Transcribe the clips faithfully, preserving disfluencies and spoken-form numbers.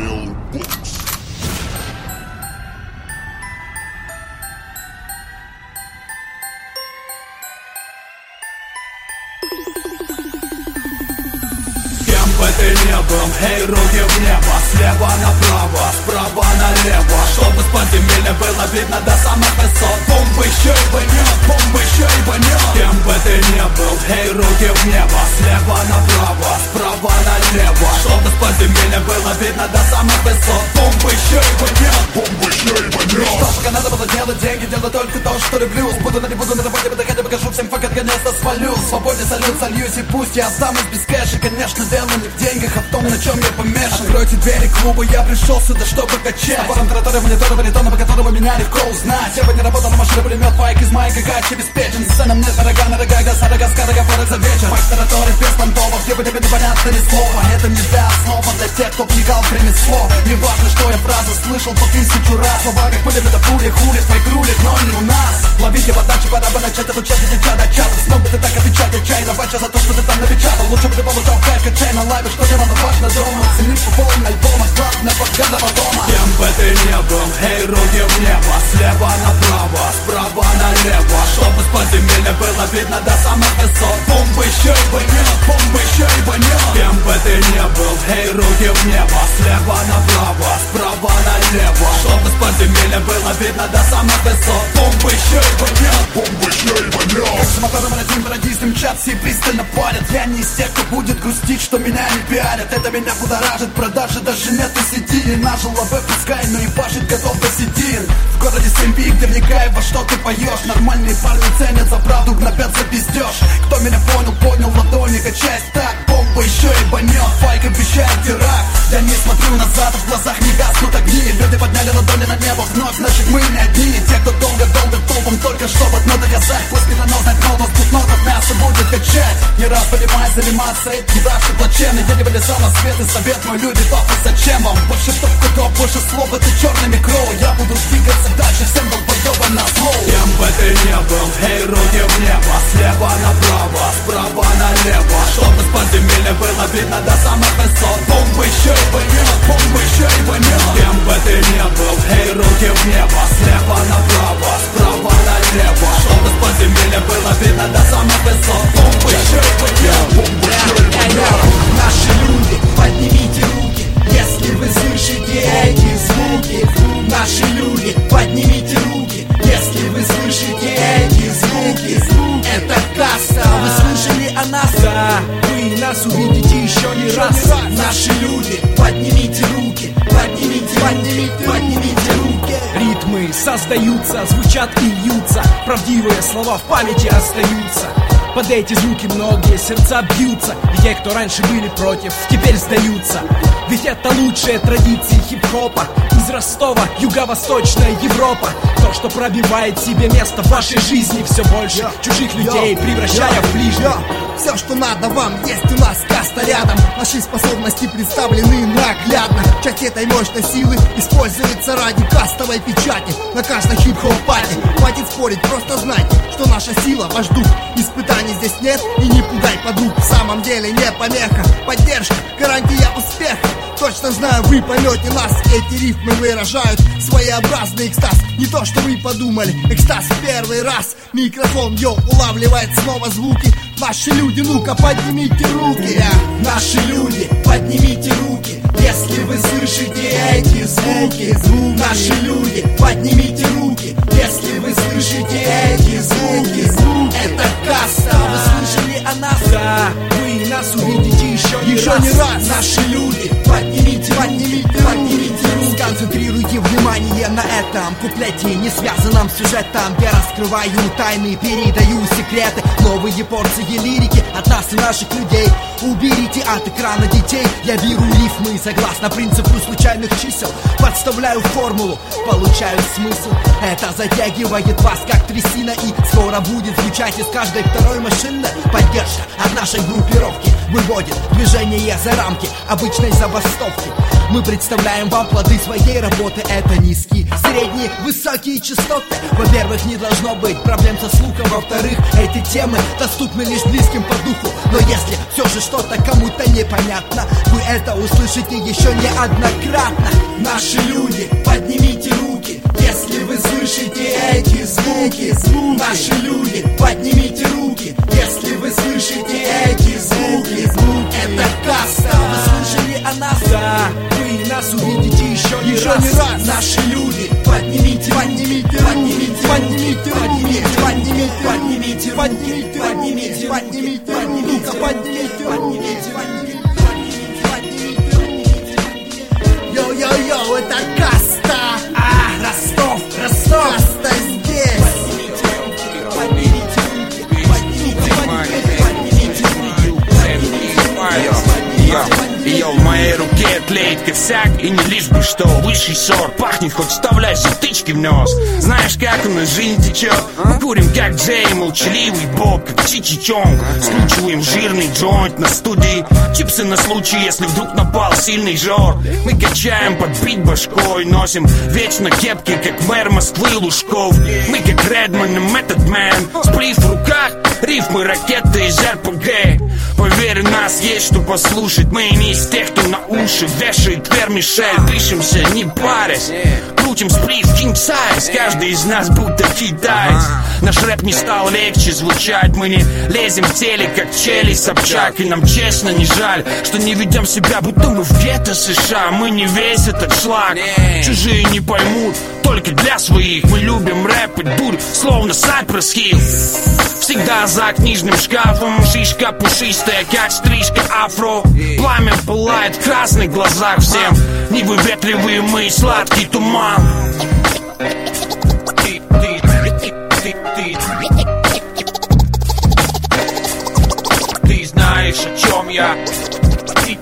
Mailbox. Кем бы ты ни был, эй, руки в небо, слева направо, справа налево, чтобы с подземелья было видно до самых высот. Бомбы еще и вонет, бомбы еще и вонет. Кем бы ты ни был, эй, руки в небо, слева направо, справа налево, чтобы с подземелья было видно до самых высот. Бомбы еще и вонет, бомбы еще и вонет. Что пока надо было делать деньги, делать только то, что люблю. Буду на не буду на работе, буду хотя покажу всем факт, конечно свалю. Свободе салют, сольюсь и пусть я останусь без кэша. Конечно, дело не в деньгах, а в том, на чем я помешан. Откройте двери клуба, я пришел сюда, чтобы качать. С набором тараторы, монитора, баритона, по которому меня легко узнать. Сегодня работал на машине, пулемет, файк из майка, кач обеспечен. Сцена мне дорога, на рога, до сорок скара, говорят за вечер. Файк тараторы, без понтовок, сегодня тебе непонятно ни слова. Это не для основа, для тех, кто вникал в ремесло. Не важно, что я фразы слышал по тысячу раз. Слова как пулемета, пули, хули, файк рулит, но не у нас. Ловите подачи, пора бы начать обучать эти чада чатов. Смог бы ты так отвечать, отчаянно бача за то, что ты там напечатал. Лучше бы ты получал кайф, качай на лайве, что тебе важно дома. Ценить по полным альбомам, классно, подгадова дома. Кем бы ты ни был, эй, руки в небо, слева направо, справа налево, чтобы с подземелья было видно до самых высот. Бомбы еще и вонет, бомбы еще и вонет. Кем бы ты ни был, эй, руки в небо, слева направо, справа налево, чтобы с подземелья было видно до самых высот. Бомбы еще и вонет, бомбы еще и вонет. Как с мотором один радисты мчатся и пристально палят. Я не из тех, кто будет грустить, что меня не пиарят. Это меня будоражит, продажи даже нет и сидили. Нажил ЛВ, пускай, но и башит готов посидин. В городе семьи, где вникай во что ты поешь. Нормальные парни ценят за правду, гнобят за пиздеж. Кто меня понял, понял, ладони качаясь так. Бомба еще и банет, файк обещает теракт. Я не смотрю назад, в глазах не гаснут огни. Люди подняли ладони на небо, вновь значит мы не одни. Те, кто долго долбит толпом, только чтобы одно доказать. Пусть медоносный кнот, тут нотов мясо будет качать. Не раз понимай, заниматься этим дальше плачевный. Я не вылезал на свет и совет мой, люди, папа, зачем вам? Больше топ-кутов, больше слов, это черными кроу. Я буду двигаться дальше, всем долбоёбам на зло. Кем бы ты ни был, эй, руки в небо, слева направо, справа налево, чтобы с подземелья было видно до самых высот. Бомбы еще и вонет, бомбы еще и вонет. Кем бы ты ни был, эй, руки в небо, слева направо, справа налево, чтобы с подземелья было видно до самых высот. Бомбы еще и вонет, бомбы еще и вонет. Наши люди, поднимите руки, если вы слышите эти звуки. Наши люди, поднимите руки, если вы слышите эти звуки. Это касса, вы слышали о нас? Да, вы нас увидите еще не раз. Наши люди, поднимите руки, поднимите, поднимите, поднимите руки. Ритмы создаются, звучат и льются, правдивые слова в памяти остаются. Под эти звуки многие сердца бьются, и те, кто раньше были против, теперь сдаются. Ведь это лучшие традиции хип-хопа. Из Ростова, юго-восточная Европа. То, что пробивает себе место в вашей жизни. Все больше чужих людей, превращая в ближних. Все, что надо вам, есть у нас каста рядом. Наши способности представлены наглядно. Часть этой мощной силы используется ради кастовой печати на каждой хип-хоп-пати. Хватит спорить, просто знайте, что наша сила ваш дух. Испытаний здесь нет и не пугай подруг. В самом деле не помеха, поддержка, гарантия успеха. Точно знаю, вы поймете нас. Эти рифмы выражают своеобразный экстаз. Не то, что вы подумали, экстаз в первый раз. Микрофон, йо, улавливает снова звуки. Наши люди, ну-ка, поднимите руки. Наши люди, поднимите руки, если вы слышите эти звуки. Наши люди, поднимите руки, если вы слышите эти звуки. Это касса, вы слышали о нас? Да, вы нас увидите еще не Еще раз. не раз. Наши люди, поднимите, поднимите, поднимите руки. Сконцентрируйте внимание на этом куплете, не связанном с сюжетом. Я раскрываю тайны, передаю секреты, новые порции лирики от нас и наших людей. Уберите от экрана детей. Я беру рифмы согласно принципу случайных чисел, подставляю формулу, получаю смысл. Это затягивает вас как трясина, и скоро будет звучать из каждой второй машины поддержка от нашей группировки. выводит движение за рамки обычной забастовки. Мы представляем вам плоды своей работы. Это низкие, средние, высокие частоты. Во-первых, не должно быть проблем со слухом. Во-вторых, эти темы доступны лишь близким по духу. Но если все же что-то кому-то непонятно, вы это услышите еще неоднократно. Наши люди, поднимите руки, если вы слышите эти звуки. Наши люди, поднимите руки, если вы слышите эти звуки. Это каста, вы слышали о нас? Да, вы нас увидите еще не Еще раз. не раз. Наши люди, поднимите, Поднимите, поднимите, поднимите, поднимите, поднимите, поднимите, поднимите, поднимите, поднимите, поднимите, поднимите, поднимите, поднимите, Йо-йо-йо, это каста. А, Ростов, Ростов. Каста здесь. Йо, в моей руке тлеет косяк, и не лишь бы что. Высший сорт, пахнет, хоть вставляй затычки в нос. Знаешь, как у нас жизнь течет? Мы курим, как Джей, молчаливый Боб, как Чичи Чонг. Скручиваем жирный джойнт на студии. Чипсы на случай, если вдруг напал сильный жор. Мы качаем под бит башкой, носим вечно кепки, как мэр Москвы Лужков. Мы как Редман и Method Man, сплив в руках, рифмы, ракеты из эр пи джи. Поверь, у нас есть что послушать. Мы не из тех, кто на уши вешает вермишель. Пишемся, не парясь, крутим сплив king size. Каждый из нас будто китаец. Наш рэп не стал легче звучать. Мы не лезем в теле, как Чели Собчак. И нам честно не жаль, что не ведем себя, будто мы в гетто США. Мы не весь этот шлак, чужие не поймут, только для своих. Мы любим рэп и дурь, словно Cypress Hill. Всегда за книжным шкафом, шишка пушистая, как стрижка афро. Пламя пылает в красных глазах всем. Невыветриваемый мы, сладкий туман. Ты, ты, ты, ты, ты знаешь, о чем я. Ты,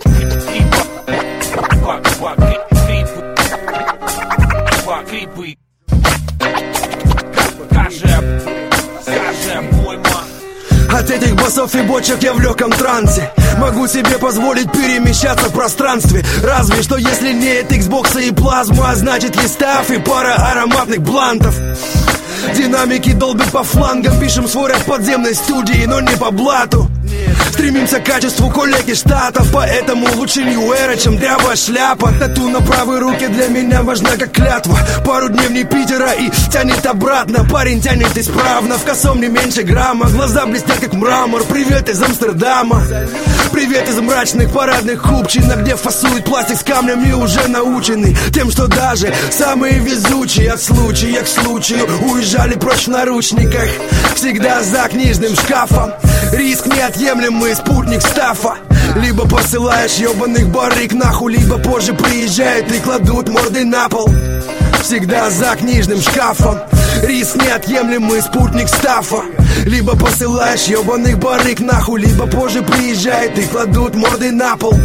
От этих басов и бочек я в легком трансе. Могу себе позволить перемещаться в пространстве. Разве что если нет Xbox и плазму, а значит есть став и пара ароматных блантов. Динамики долбят по флангам. Пишем свой рэп в подземной студии, но не по блату. Стремимся к качеству коллеги штатов, поэтому лучше Нью-Эра, чем дрявая шляпа. Тату на правой руке для меня важна как клятва. Пару дневней Питера и тянет обратно. Парень тянет исправно, в косом не меньше грамма. Глаза блестят как мрамор, привет из Амстердама. Привет из мрачных парадных купчинок, где фасует пластик с камнями, уже научены тем, что даже самые везучие от случая к случаю уезжали прочь в наручниках. Всегда за книжным шкафом. Риск неотъемлемый спутник стафа. Либо посылаешь ебаных барыг нахуй, либо позже приезжают и кладут морды на пол. Всегда за книжным шкафом. Риск неотъемлемый спутник стафа. Либо посылаешь ебаных барыг нахуй, либо позже приезжают и кладут морды на пол.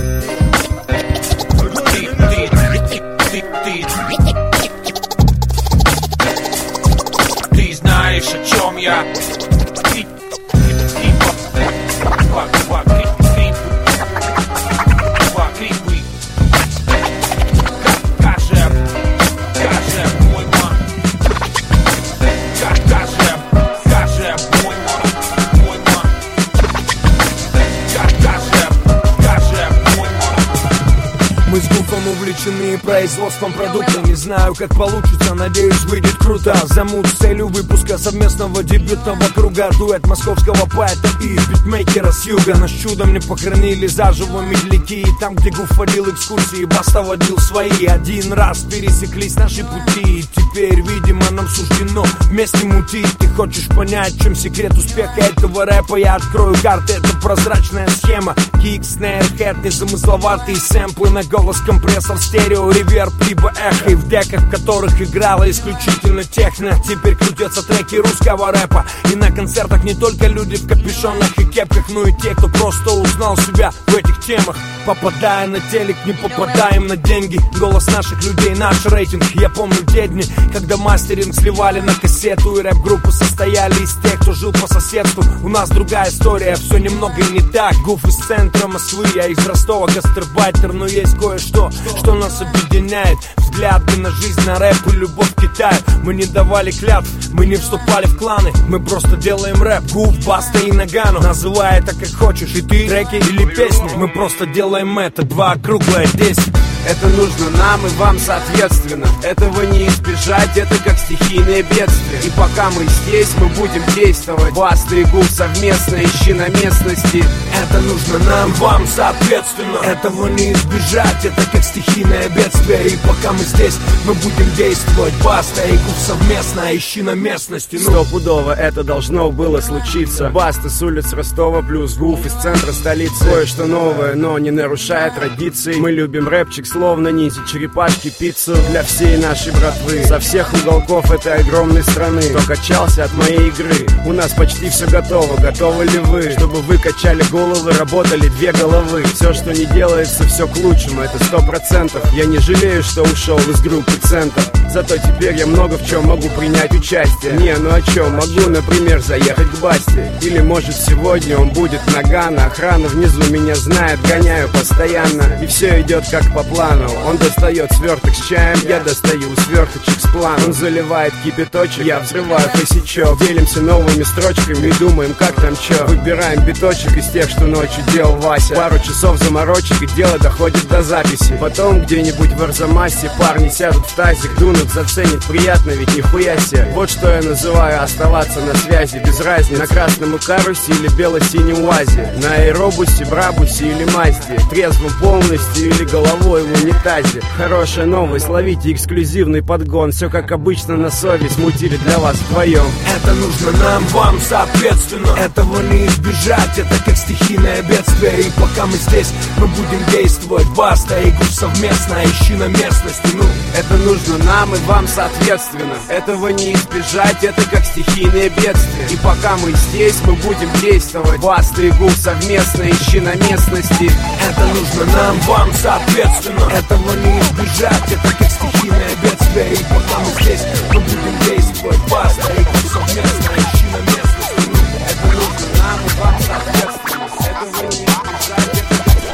Ты знаешь, о чем я. Мы с Гуфом увлечены производством продукта. Не знаю, как получится, надеюсь, выйдет круто. Замут с целью выпуска совместного дебютного круга. Дуэт московского поэта и битмейкера с юга. Нас чудом не похоронили заживо медляки. И там, где Гуф водил экскурсии, Баста водил свои. Один раз пересеклись наши пути, и теперь, видимо, нам суждено вместе мутить. Ты хочешь понять, в чем секрет успеха этого рэпа? Я открою карты, это прозрачная схема. кик, снейр, хэт, незамысловатые сэмплы на голос, компрессор, стерео, реверб, либо эхо, и в деках, в которых играла исключительно техно. Теперь крутятся треки русского рэпа, и на концертах не только люди в капюшонах и кепках, но и те, кто просто узнал себя в этих темах. Попадая на телек, не попадаем на деньги. Голос наших людей, наш рейтинг. Я помню те дни, когда мастеринг сливали на кассету, и рэп-группы состояли из тех, кто жил по соседству. У нас другая история, все немного и не так. Гуф из центра Москвы, я из Ростова, гастарбайтер. Но есть кое-что, что нас объединяет. Взгляды на жизнь, на рэп и любовь к Китаю. Мы не давали клятв, мы не вступали в кланы. Мы просто делаем рэп, Гуф, Баста и Нагану. Называй это как хочешь, и ты, треки или песни. Мы просто делаем это, два круглое десять. Это нужно нам и вам соответственно. Этого не избежать, это как стихийное бедствие. И пока мы здесь, мы будем действовать. Баста и Гуф совместно, ищи на местности. Это нужно нам, вам соответственно. Этого не избежать, это как стихийное бедствие. И пока мы здесь, мы будем действовать. Баста и Гуф совместно, ищи на местности. Ну. Стопудово это должно было случиться. Баста с улиц Ростова плюс Гуф из центра столицы. Кое-что новое, но не нарушая традиции. Мы любим рэпчик, словно ниндзя, черепашки, пиццу для всей нашей братвы. Со всех уголков этой огромной страны. Кто качался от моей игры? У нас почти все готово. Готовы ли вы? Чтобы вы качали головы, работали две головы. Все, что не делается, все к лучшему. Это сто процентов. Я не жалею, что ушел из группы Центр. Зато теперь я много в чем могу принять участие. Не, ну о чем? Могу, например, заехать к Басте. Или может сегодня он будет Нагана. Охрана внизу меня знает, гоняю постоянно. И все идет как по плану. Он достает сверток с чаем, я достаю сверточек с планом. Он заливает кипяточек, я взрываю косячок. Делимся новыми строчками и думаем, как там чё. Выбираем биточек из тех, что ночью делал Вася. Пару часов заморочек, и дело доходит до записи. Потом где-нибудь в Арзамасе парни сядут в тазик, дунут, заценят, приятно, ведь нихуя себе. Вот что я называю оставаться на связи. Без разницы, на красном Икарусе или бело-синем УАЗе, на аэробусе, Брабусе или Мазде, трезвым полностью или головой в унитазе. Хорошая новость, ловите эксклюзивный подгон. Все как обычно на совесть, мутили для вас вдвоем. Это нужно нам, вам соответственно. Этого не избежать, это как стихийное бедствие. И пока мы здесь, мы будем действовать. Баста и Гуф совместно, ищи на местности. Ну, это нужно нам и вам соответственно. Этого не избежать, это как стихийное бедствие. И пока мы здесь, мы будем действовать. Баста и Гуф совместно, ищи на местности. Это нужно нам, вам соответственно. Этого не избежать, это как стихийное бедствие. И пока мы здесь, мы будем действовать. Баста и Гуф совместно, ищи на местности. Ну, это нужно нам и вам соответственно. Этого не избежать, это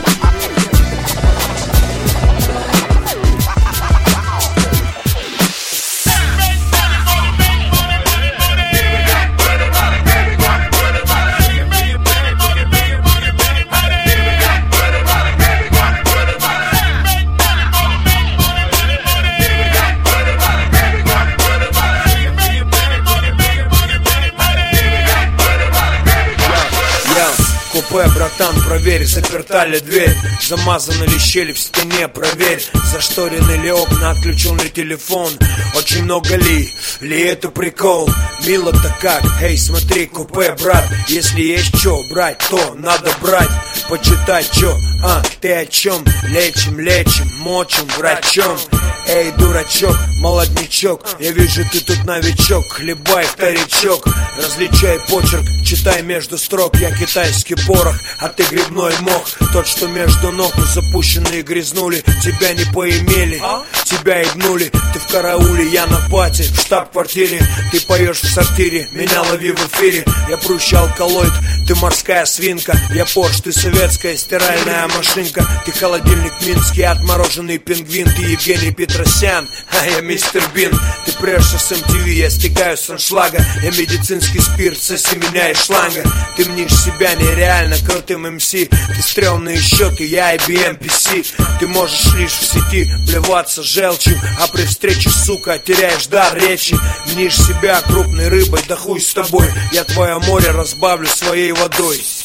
купе, братан, проверь, заперта ли дверь, замазаны ли щели в стене, проверь, зашторены ли окна, отключен ли телефон, очень много ли, ли это прикол, мило-то как, эй, смотри, купе, брат, если есть что брать, то надо брать, почитать что, а, ты о чем, лечим, лечим, мочим врачом, эй, дурачок, молоднячок, я вижу, ты тут новичок, хлебай вторичок, различай почерк, читай между строк, я китайский порох, а ты грибной мох, тот, что между ног запущенные грязнули, тебя не поимели, тебя ебнули, ты в карауле, я на пати, в штаб-квартире, ты поешь в сортире, меня лови в эфире, я прущий алкалоид, ты морская свинка, я Порш, ты советская стиральная машинка, ты холодильник минский, отмороженный пингвин, ты Евгений Петросян, а я мистер Бин, ты прешься с эм ти ви, я стекаю с аншлага, я медицинский спирт со семеня и шланга, ты мнишь себя нереально крутым эм си, ты стрёмные щеки, я ай би эм пи си, ты можешь лишь в сети плеваться желчью, а при встрече, сука, теряешь дар речи, мнишь себя крупной рыбой, да хуй с тобой, я твое море разбавлю своей водой.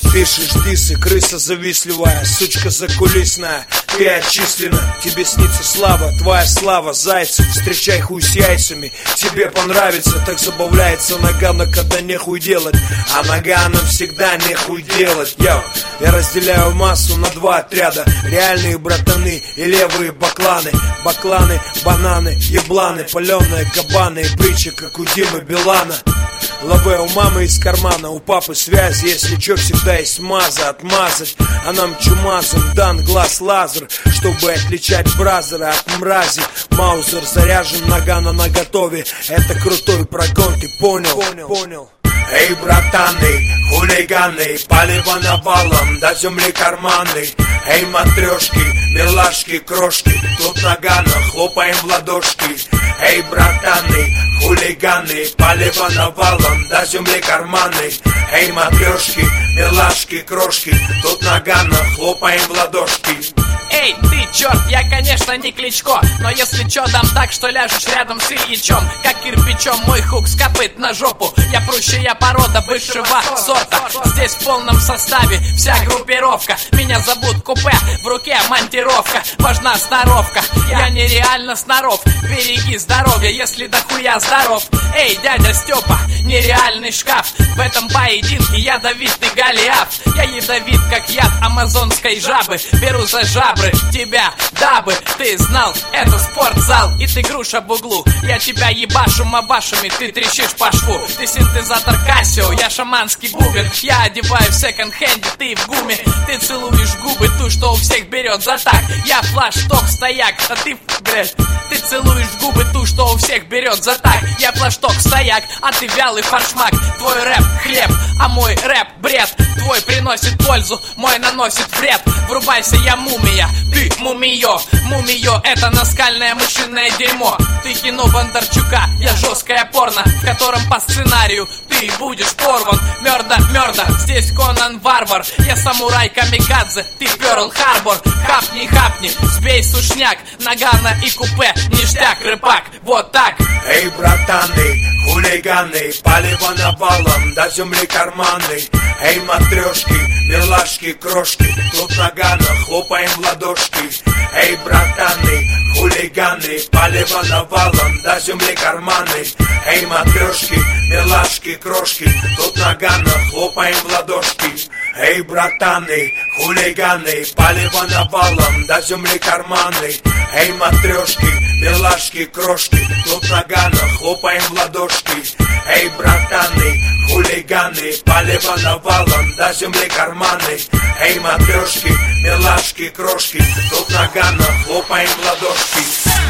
Пишешь дисы, крыса завистливая, сучка закулисная, ты отчислена. Тебе снится слава, твоя слава, зайцев, встречай хуй с яйцами. Тебе понравится, так забавляется Нагано, когда нехуй делать. А Нагано всегда нехуй делать. Йо, я разделяю массу на два отряда: реальные братаны и левые бакланы. Бакланы, бананы, ебланы, паленые кабаны и притчи, как у Димы Билана. Лаве у мамы из кармана, у папы связь, если чё, всегда есть маза отмазать. А нам чумазом дан глаз лазер, чтобы отличать бразера от мрази. Маузер заряжен, Нагано наготове, это крутой прогон, ты понял? Понял, понял. Эй, братаны, хулиганы, палево навалом, до земли карманы. Эй, матрешки, милашки, крошки, тут Нагано, хлопаем в ладошки. Эй, братаны, хулиганы, палево навалом, до земли карманы. Эй, матрешки, милашки, крошки, тут Нагано, хлопаем в ладошки. Эй, ты черт, я, конечно, не Кличко, но если чё, дам так, что ляжешь рядом с Ильичом. Как кирпичом мой хук скопыт на жопу. Я прущая порода высшего сорта. Здесь в полном составе вся группировка. Меня зовут Купе, в руке монтировка. Важна сноровка, я нереально сноров. Береги здоровье, если дохуя здоров. Эй, дядя Степа, нереальный шкаф. В этом поединке ядовитый Голиаф. Я ядовит, как яд амазонской жабы. Беру за жабры тебя, дабы ты знал, это спортзал, и ты груша в углу. Я тебя ебашу мабашами, ты трещишь по шву. Ты синтезатор Кассио, я шаманский бубен. Я одеваю в секонд-хенде, ты в гуме. Ты целуешь губы, ту, что у всех берет за так. Я флаш-ток стояк, а ты, блядь. Ты целуешь в губы ту, что у всех берет за так. Я флаш-ток стояк, а ты вялый фаршмак. Твой рэп хлеб, а мой рэп бред. Твой приносит пользу, мой наносит вред. Врубайся, я мумия, ты мумиё. Мумиё — это наскальное мышиное дерьмо. Ты кино Бондарчука, я жесткое порно, в котором по сценарию ты будешь порван. Мёрда, мёрда, здесь Конан Варвар. Я самурай камикадзе, ты Пёрл Харбор. Хапни, хапни, сбей сушняк. Нагано и Купе, ништяк, рыбак, вот так. Эй, братаны, хулиганы, палево навалом, до земли карманы. Эй, матрешки, милашки, крошки, тут Нагано, хлопаем в ладошки. Эй, братаны, хулиганы, палево навалом, до земли карманы. Эй, матрешки, милашки, крошки, тут Нагано, хлопаем в ладошки. Эй, братаны, хулиганы, палево навалом, до земли карманы. Эй, матрешки, милашки, крошки, тут Нагано, хлопаем в ладошки. Эй, братаны, хулиганы, палево навалом, до земли карманы. Эй, матрешки, милашки, крошки, тут Нагано, хлопаем в ладошки.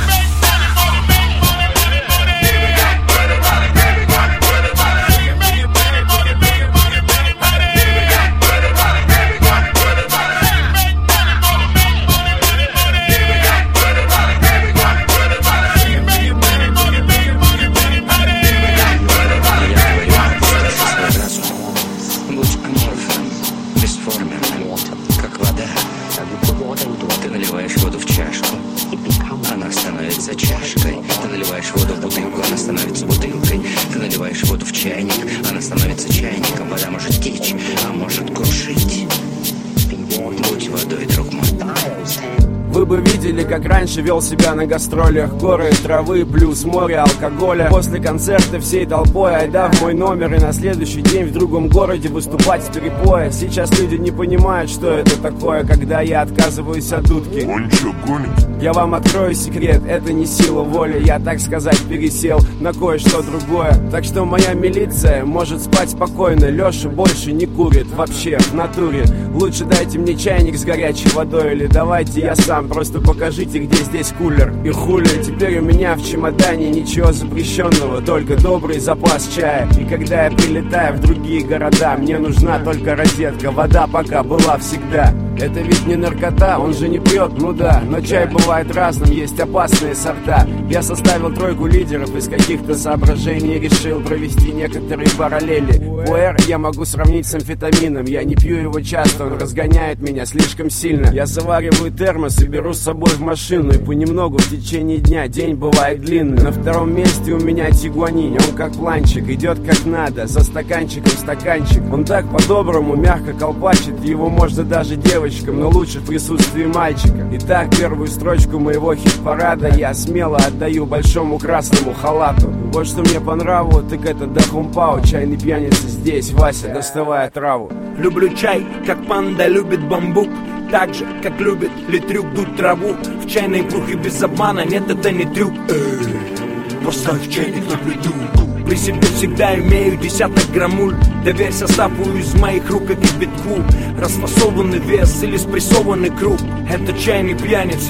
Вы бы видели, как раньше вел себя на гастролях. Горы, травы, плюс море, алкоголя. После концерта всей толпой айда в мой номер. И на следующий день в другом городе выступать с перепоя. Сейчас люди не понимают, что это такое, когда я отказываюсь от дудки. Он что, гонит? Я вам открою секрет, это не сила воли. Я, так сказать, пересел на кое-что другое. Так что моя милиция может спать спокойно. Леша больше не курит, вообще, в натуре. Лучше дайте мне чайник с горячей водой. Или давайте я сам, просто покажите, где здесь кулер. И хули, теперь у меня в чемодане ничего запрещенного, только добрый запас чая. И когда я прилетаю в другие города, мне нужна только розетка. Вода пока была всегда. Это ведь не наркота, он же не пьет, ну да. Но чай бывает разным, есть опасные сорта. Я составил тройку лидеров из каких-то соображений, решил провести некоторые параллели. Пуэр я могу сравнить с амфетамином. Я не пью его часто, он разгоняет меня слишком сильно. Я завариваю термос и беру с собой в машину. И понемногу в течение дня, день бывает длинный. На втором месте у меня тигуанин. Он как планчик, идет как надо, за стаканчиком стаканчик. Он так по-доброму, мягко колпачит. Его можно даже девочкам, но лучше в присутствии мальчика. Итак, первую строчку моего хит-парада я смело отдаю большому красному халату. Вот что мне по нраву, так это Дахумпао. Чайный пьяница здесь, Вася, доставая траву. Люблю чай, как панда любит бамбук. Так же, как любит литрюк дуть траву. В чайной кружке без обмана, нет, это не трюк. Эй, поставь чайник на плиту. При себе всегда имею десяток граммуль. Доверься составу из моих рук, как кипятку. Расфасованный вес или спрессованный круг. Это чайный пьяница.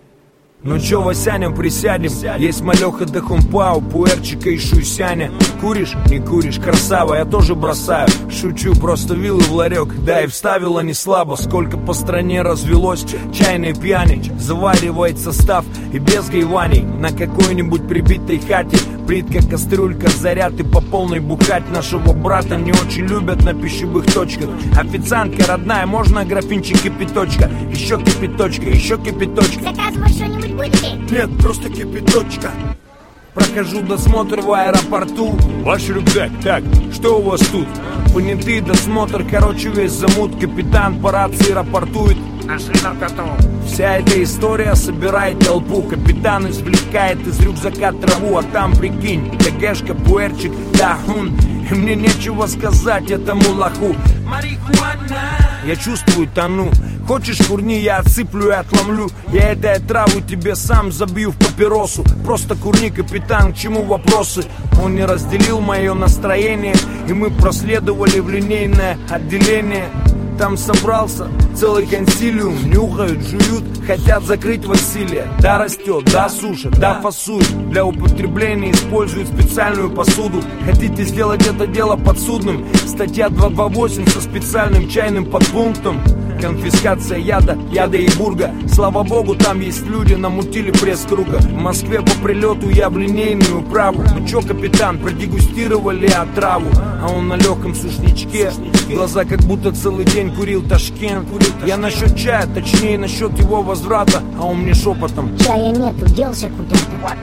Ну чё, Васяня, присядем. Есть малёха Дахумпао, пуэрчика и шуйсяня. Куришь? Не куришь, красава, я тоже бросаю. Шучу, просто вилы в ларек. Да и вставила не слабо. Сколько по стране развелось чайной пьяни. Заваривает состав и без гайваний. На какой-нибудь прибитой хате плитка, кастрюлька, заряд и по полной бухать. Нашего брата не очень любят на пищевых точках. Официантка родная, можно графинчик кипяточка. Еще кипяточка, еще кипяточка. Заказывай что-нибудь будете? Нет, просто кипяточка. Прохожу досмотр в аэропорту. Ваш рюкзак, так, что у вас тут? Понятый досмотр, короче, весь замут. Капитан по рации рапортует. Нашли наркоту. Вся эта история собирает толпу. Капитан извлекает из рюкзака траву. А там, прикинь, ТГшка, пуэрчик, дахун. И мне нечего сказать этому лоху. Марихуана. Я чувствую, тону. Хочешь, курни, я отсыплю и отломлю. Я этой траву тебе сам забью в папиросу. Просто курни, капитан, к чему вопросы? Он не разделил мое настроение. И мы проследовали в линейное отделение. Там собрался целый консилиум. Нюхают, жуют, хотят закрыть Василия. Да растет, да сушат, да фасуют. Для употребления используют специальную посуду. Хотите сделать это дело подсудным? Статья двести двадцать восемь со специальным чайным подпунктом. Конфискация яда, яда и бурга. Слава богу, там есть люди, намутили пресс-круга. В Москве по прилету я в линейную праву. Ну чё, капитан, продегустировали отраву? А он на легком сушничке. Глаза как будто целый день курил Ташкент. Я насчет чая, точнее насчет его возврата. А он мне шепотом: чая нету, делся куда-то.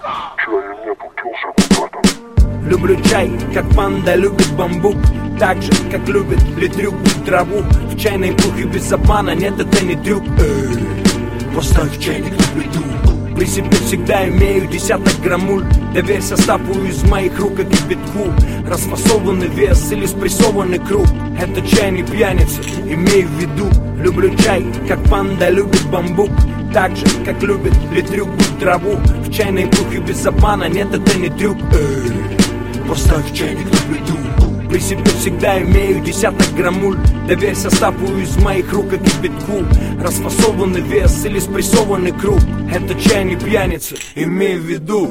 Чая нету, делся куда-то. Люблю чай, как панда любит бамбук. Так же, как любит литрюк траву. В чайной кружке без обмана, нет, это не трюк. Эй, поставь чайник на плиту. При себе всегда имею десяток граммуль. Доверься составу из моих рук, как кипятку. Расфасованный вес или спрессованный круг. Это чайный пьяница, имею в виду. Люблю чай, как панда любит бамбук. Так же, как любит литрюк траву. В чайной кружке без обмана, нет, это не трюк. Эй, поставь чайник на плиту. При себе всегда имею десяток граммуль. Доверься составу из моих рук, как кипятку. Расфасованный вес или спрессованный круг. Это чайный пьяница, имею в виду.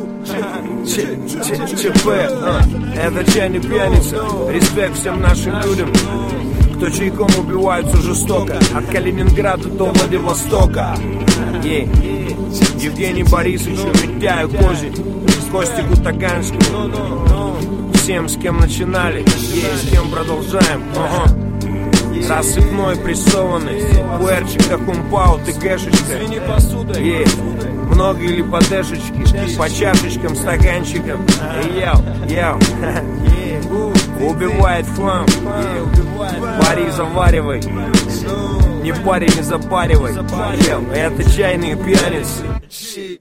ЧП, это чайный пьяница. Респект всем нашим людям, кто чайком убиваются жестоко. От Калининграда до Владивостока. Ей, Евгений Борисовичу, Митяю Кози, Костику Таганскому. Всем, с кем начинали, и с кем продолжаем. Ага. Рассыпной прессованный, пуэрчик, Дахумпао, ТГшечка. Ей, много или по дэшечке, по чашечкам, стаканчикам. Яу, яу. Убивает флам. Пари заваривай. Не пари, не запаривай. Это чайные пьяницы.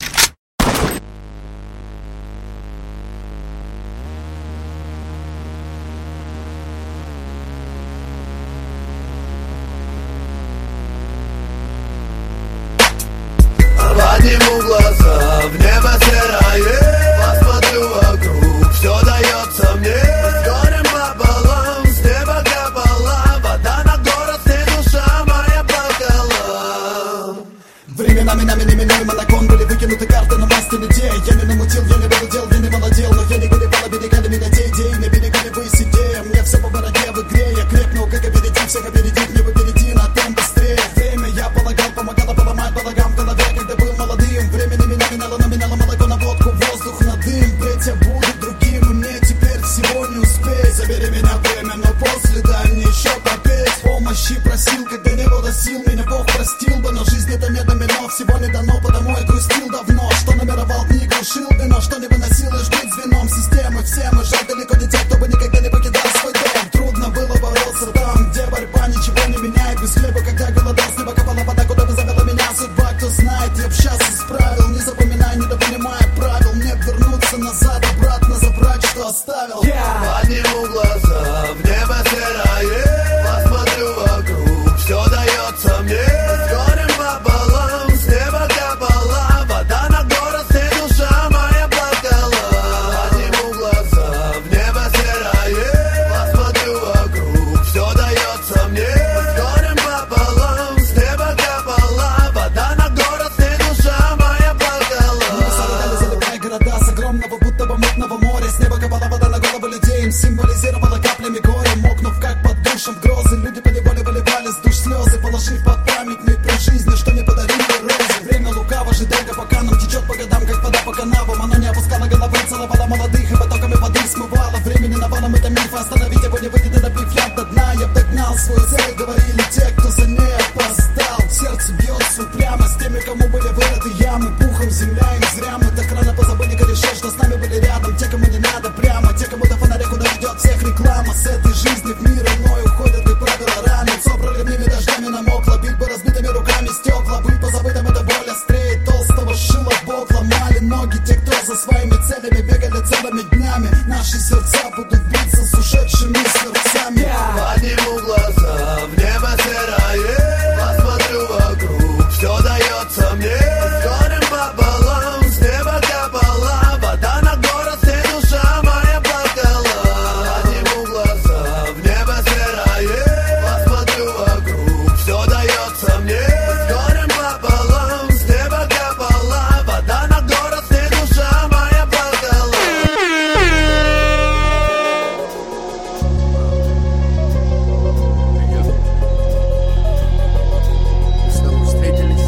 Подниму глаза, в небо серое. Посмотрю вокруг, все дается мне. С горем пополам, с неба капала. Вода на город, и душа моя плакала. Временами нами неминуемо на кон были выкинуты карты на масте людей. Я не намутил, я не выводил, я не молодел. Но я не горевала берегами меня те идеи. На берегами вы сидея, мне все по бороде в игре. Я крепну, как опередив, всех опередив, не попереди, на том быстрее. сил, меня Бог простил бы, но жизнь это не домино, всего не дано, потому я грустил давно. Что номеровал дни, глушил вино, что не выносил лишь быть звеном системы. Все мы жаль далеко не те, кто бы никогда не покидал свой дом. Трудно было бороться там, где борьба ничего не меняет. Без хлеба, когда голодал, с неба капала вода, куда бы завела меня судьба. Кто знает, я б сейчас исправил, не запоминая, недопонимая правил. Мне вернуться назад, обратно забрать, что оставил. yeah. Подниму глаза, в небо серое, посмотрю вокруг, все дается мне. С горем пополам, с неба капала вода на город, и душа моя плакала. Подниму глаза, в небо серое, посмотрю вокруг, все дается мне. С горем пополам, с неба капала вода на город, и душа моя плакала. Небеса заливая города с огромного, будто бы мутного моря. С неба капала вода на голову людей, им символизировала каплями горя. Мокнув как под душем грозы, люди поневоле выливали с душ слезы, положив под памятник при жизни, что не подарили розы. Время лукаво, жить долго, пока нам течет по годам, как вода по канавам. Оно не опускало головы, целовало молодых и потоками воды смывало. Времени навалом это миф, остановить его не выйдет, допив я до дна. Я догнал свою цель, говорили те, кто за ней опоздал. Сердце бьется упрямо с теми, кому были вырыты ямы. Пухом земля им зря, мы так рано позабыли корешей, что с нами были рядом. Те, кому не надо прямо, те, кому до фонаря, куда ведет всех реклама. С этой жизни в мир иной уходят, как правило, рано. Лицо проливными дождями намокло, бить бы разбитыми руками стекла. Быть позабытым это боль острее толстого шила. Бог ломали ноги те, кто за своими целями бегали целыми днями. Наши сердца будут биться с ушедшими сердцами. Подниму глаза, в небо серое, посмотрю вокруг, все дается мне. С горем пополам, с неба капала вода на город, и душа моя плакала. Подниму глаза, в небо серое, посмотрю вокруг, все дается мне. С горем пополам, с неба капала вода на город, и душа моя плакала. Снова встретились.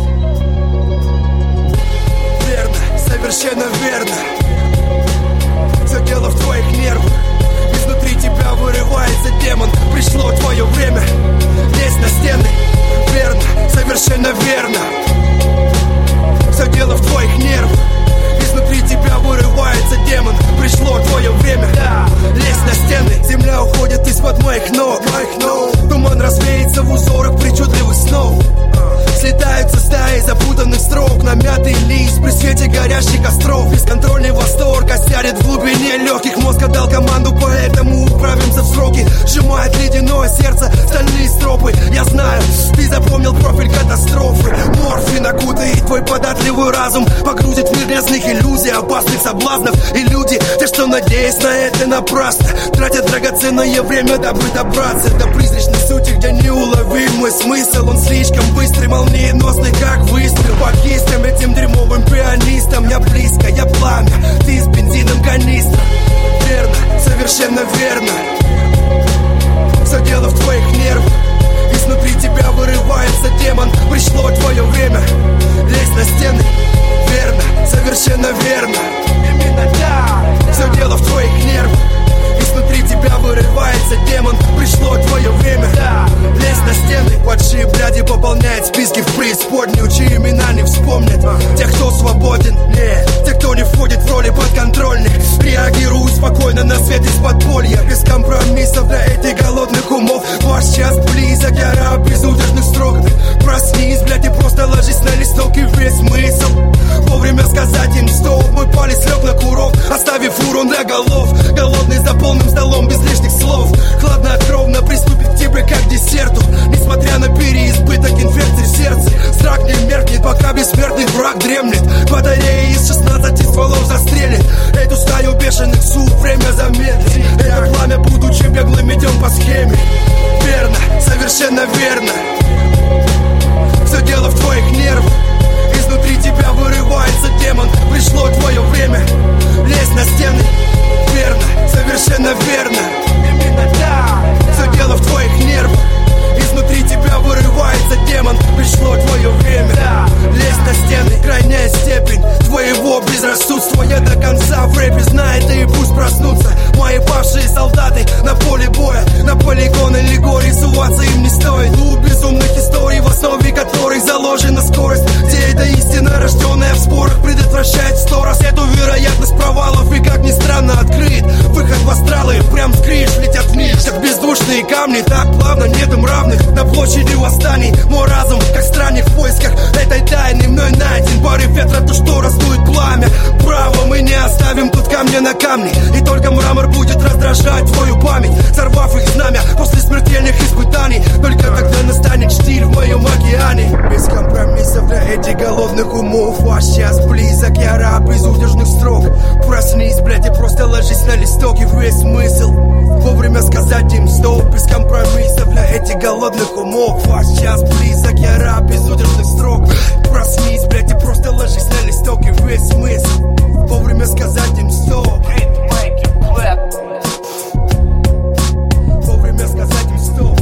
Верно, совершенно верно. Все дело в твоих нервах. Изнутри тебя вырывается демон. Пришло твое время. Лезь на стены. Верно, совершенно верно. Все дело в твоих нервах. Изнутри тебя вырывается демон. Пришло твое время. Лезь на стены. Земля уходит из-под моих ног. Туман развеется в узорах причудливых снов. Слетаются стаи запутанных строк, намятый лист при свете горящих костров. Бесконтрольный восторг осядет в глубине легких. Мозг отдал команду, поэтому управимся в сроки. Сжимает ледяное сердце стальные стропы. Я знаю, ты запомнил профиль катастрофы. Морфин окутает твой податливый разум, погрузит в мир грязных иллюзий, опасных соблазнов. И люди, те, что надеясь на это напрасно, тратят драгоценное время, дабы добраться до призрачной сути, где неуловимый смысл. Он слишком быстрый, молниеносный, как выстрел по кистям. Этим дерьмовым пианистам я близко, я пламя, ты с бензином канистра. Верно, совершенно верно. Все дело в твоих нервах. Изнутри тебя вырывается демон. Пришло твое время. Лезь на стены. Верно, совершенно верно. Именно так. Все дело в твоих нервах. Изнутри тебя вырывается демон. Пришло твое время. Лезь на стены. Падшие бляди пополняет списки в преисподнюю, чьи имена не вспомнят. Тех, кто свободен, нет. Тех, кто не входит в роли подконтрольных. Реагирую спокойно на свет из подполья. Без компромиссов для этих голодных умов. Ваш час близок, я раб безудержных строк. Проснись, блядь, и просто ложись на листок. И весь смысл вовремя сказать им стоп. Мой палец лег на курок, оставив урон для голов. Голодный за полным столом без лишних слов. Хладнокровно приступит к тебе как к десерту. Несмотря на переизбыток инфекций в сердце. Страх не меркнет, пока бессмертный враг дремлет. Батарея из шестнадцати стволов застрелит эту стаю бешеных сук, время замедлит. Я пламя, будучи беглым, идем по схеме. Верно, совершенно верно. Все дело в твоих нервах. Изнутри тебя вырывается демон. Пришло твое время. Лезь на стены. Верно, совершенно верно. Именно так. Все дело в твоих нервах. Изнутри тебя вырывается демон. Пришло твое время. Лезь на стены. Крайняя степень твоего безрассудства. Я до конца в рэпе, знает, и пусть проснутся мои павшие солдаты на поле боя. На полигон аллегории суваться им не стоит. Клуб безумных историй в основном камни. Так плавно, нет им равных. На площади восстаний мой разум, как странник в поисках этой тайны. Мной найден порыв ветра, то, что раздует пламя. Право, мы не оставим тут камня на камне. И только мрамор будет раздражать твою память, сорвав их знамя после смертельных испытаний. Только тогда настанет штиль в моем океане. Без компромиссов для этих голодных умов. А сейчас близок я раб безудержных строк. Проснись, блядь, и просто ложись на листок. И весь смысл вовремя сказать им стоп. Без компромиссов для этих голодных умов. А сейчас близок я раб безудержных строк. Проснись, блядь, и просто ложись на листок. И весь смысл вовремя сказать им стоп. Вовремя сказать им стоп.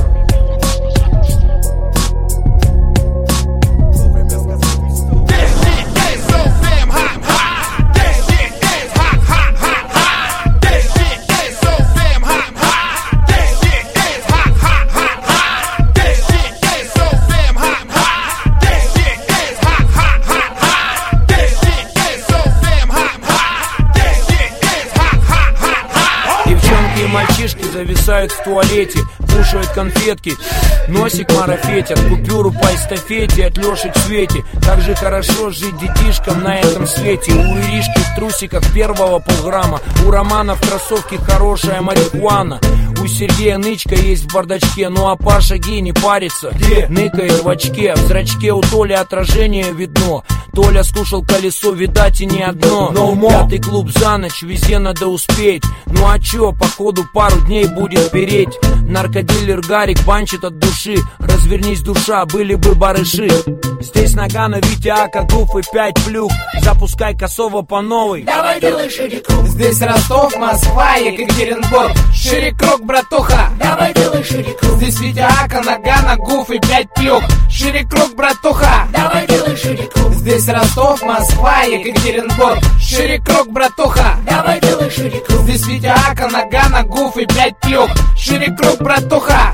Вовремя сказать им стоп. This shit is so damn hot, hot. This shit is hot, hot, hot, hot. This shit is so damn hot, hot. This shit is hot, hot, hot, hot. This shit is so damn hot, hot. This shit is hot, hot, hot, hot. This shit is so damn hot, hot. This shit is hot, hot, hot, hot. Девчонки и мальчишки зависают в туалете, кушают конфетки, носик марафетят, купюру по эстафете от Леши к Свете. Как же хорошо жить детишкам на этом свете. У Иришки в трусиках первого полграмма, у Романа в кроссовке хорошая марихуана, у Сергея нычка есть в бардачке. Ну а Паша гей не парится, где? Ныкает в очке. В зрачке у Толи отражение видно. Толя скушал колесо, видать и не одно. No Пятый клуб за ночь, везде надо успеть. Ну а чё, походу пару дней будет переть. Наркодилер Гарик банчит от души. Развернись, душа, были бы барыши. Здесь Нагано, Витя, Ака, Гуф и пять плюх. Запускай косово по новой. Давай делай шире круг. Здесь Ростов, Москва, Екатеринбург. Шире круг, братуха. Давай делай шире круг. Здесь Витя, Ака, Нагано, Гуф и пять плюх. Шире круг, братуха. Давай делай шире круг. Здесь Ростов, Москва, Екатеринбург. Шире круг, братуха. Давай делай шире круг. Здесь Витя, Ака, Нагано, Гуф и пять плюх. Шире круг, братуха.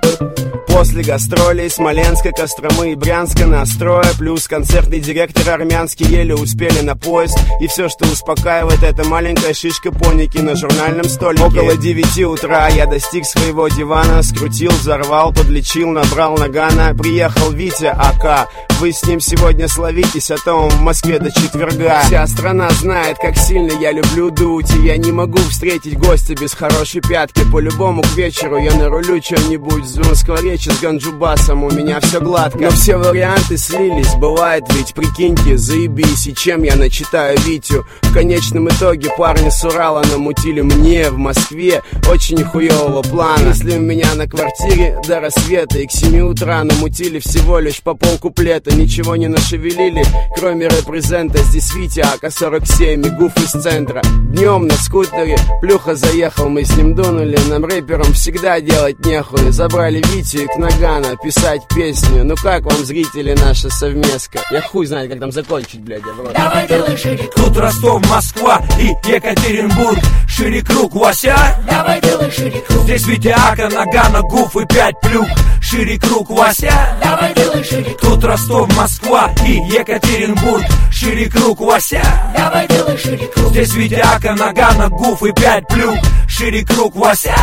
После гастролей Смоленска, Костромы и Брянска настроя, плюс концертный директор армянский, еле успели на поезд. И все, что успокаивает, это маленькая шишка поники на журнальном столике. Около девяти утра я достиг своего дивана, скрутил, взорвал, подлечил, набрал Нагано. Приехал Витя АК, вы с ним сегодня словитесь, а то он в Москве до четверга. Вся страна знает, как сильно я люблю дуть, и я не могу встретить гостя без хорошей пятки. По-любому к вечеру я нарулю чем-нибудь с москворечи, с ганджубасом, у меня все гладко. Но все варианты слились, бывает ведь, прикиньте, заебись. И чем я начитаю Витю? В конечном итоге парни с Урала намутили мне в Москве очень хуевого плана. Если у меня на квартире до рассвета, и к семи утра намутили всего лишь по полкуплета. Ничего не нашевелили, кроме репрезента. Здесь Витя, Ака сорок семь и Гуф из центра. Днем на скутере Плюха заехал, мы с ним дунули. Нам рэперам всегда делать нехуй. Забрали Витю и к Нагано писать песню. Ну как вам, зрители, наша совместка? Я хуй знает, как там закончить, блядь, я в рот. Давай делай шире круг. Тут Ростов, Москва и Екатеринбург. Шире круг, Вася. Давай делай шире круг. Здесь Витя, Ака, Нагано, Гуф и пять плюх. Шире круг, Вася. Давай делай шире круг. Тут Ростов, Москва и Екатеринбург. Шире круг, Вася. Давай делай шире круг. Здесь Витя, Ака, Нагано, Гуф и пять плюх. Шире круг, Вася.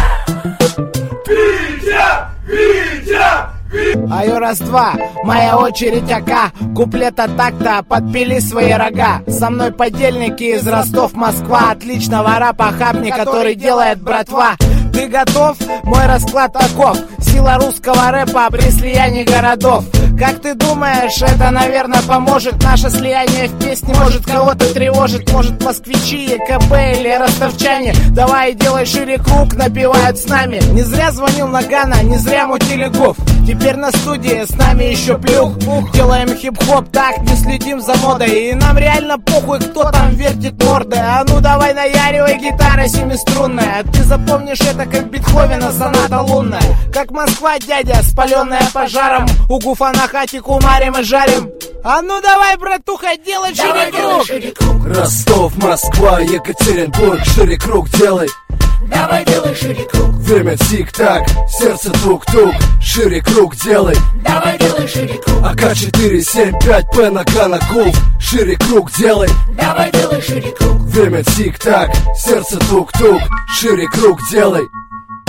Витя! Витя! Аю, раз-два, моя очередь, ака. Куплета так-то, подпили свои рога. Со мной подельники из Ростов, Москва. Отличного рэпа хапни, который делает братва. Ты готов? Мой расклад таков. Сила русского рэпа при слиянии городов. Как ты думаешь, это, наверное, поможет? Наше слияние в песне может кого-то тревожит. Может, москвичи, ЕКБ или ростовчане. Давай делай шире круг, напевают с нами. Не зря звонил Нагано, не зря мутили Гуф. Теперь на студии с нами еще Плюх. Делаем хип-хоп, так не следим за модой. И нам реально похуй, кто там вертит мордой. А ну давай наяривай, гитара семиструнная. Ты запомнишь это как Бетховена соната лунная. Как Москва, дядя, спаленная пожаром. У Гуфа на хате кумарим и жарим. А ну давай, братуха, делай шире круг. Шире круг. Ростов, Москва, Екатеринбург. Шире круг делай. Давай делай шире круг. Время тик-так, сердце тук-тук. Шире круг делай. Давай делай шире круг. АК четыре семь пять П Нагано Гуф. Шире круг делай. Давай делай шире круг. Время тик-так, сердце тук-тук. Шире круг делай.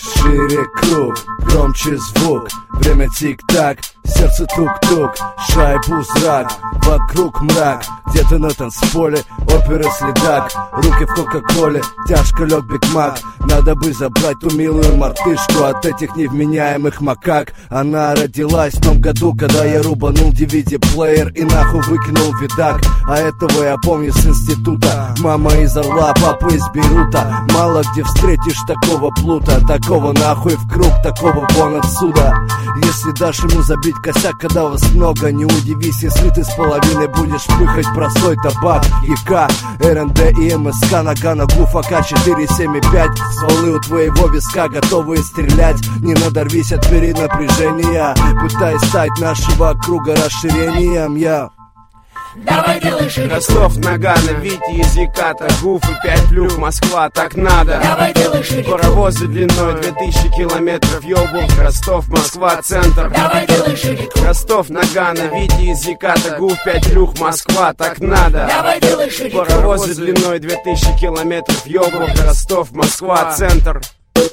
Шире круг, громче звук, время тик-так, сердце тук-тук, шайбу зрак, вокруг мрак, где-то на танцполе, опера следак, руки в кока-коле, тяжко лег Биг Мак. Надо бы забрать ту милую мартышку от этих невменяемых макак. Она родилась в том году, когда я рубанул ди ви ди-плеер и нахуй выкинул видак. А этого я помню с института. Мама из Орла, папа из Бейрута. Мало где встретишь такого плута, такого нахуй в круг, такого вон отсюда. Если дашь ему забить косяк, когда вас много, не удивись, если ты с половиной будешь пыхать простой табак. ЕК, РНД и МСК, Нагано, ГУФ, АК четыре семь пять. Стволы у твоего виска готовые стрелять. Не надорвись от перенапряжения, пытаясь стать нашего круга расширением. Я Давай делай шире. Ростов, Нагано, Вити из Яката, ГУФ и пять плюх, Москва, так надо. Давай делай шире. Паровозы длиной две тысячи километров, Ёбург, Ростов, Москва, центр. Давай делай шире. Ростов, Нагано, Вити из Яката, ГУФ пять плюх, Москва, так надо. Давай делай шире. Паровозы длиной две тысячи километров, Ёбург, Ростов, Москва, центр.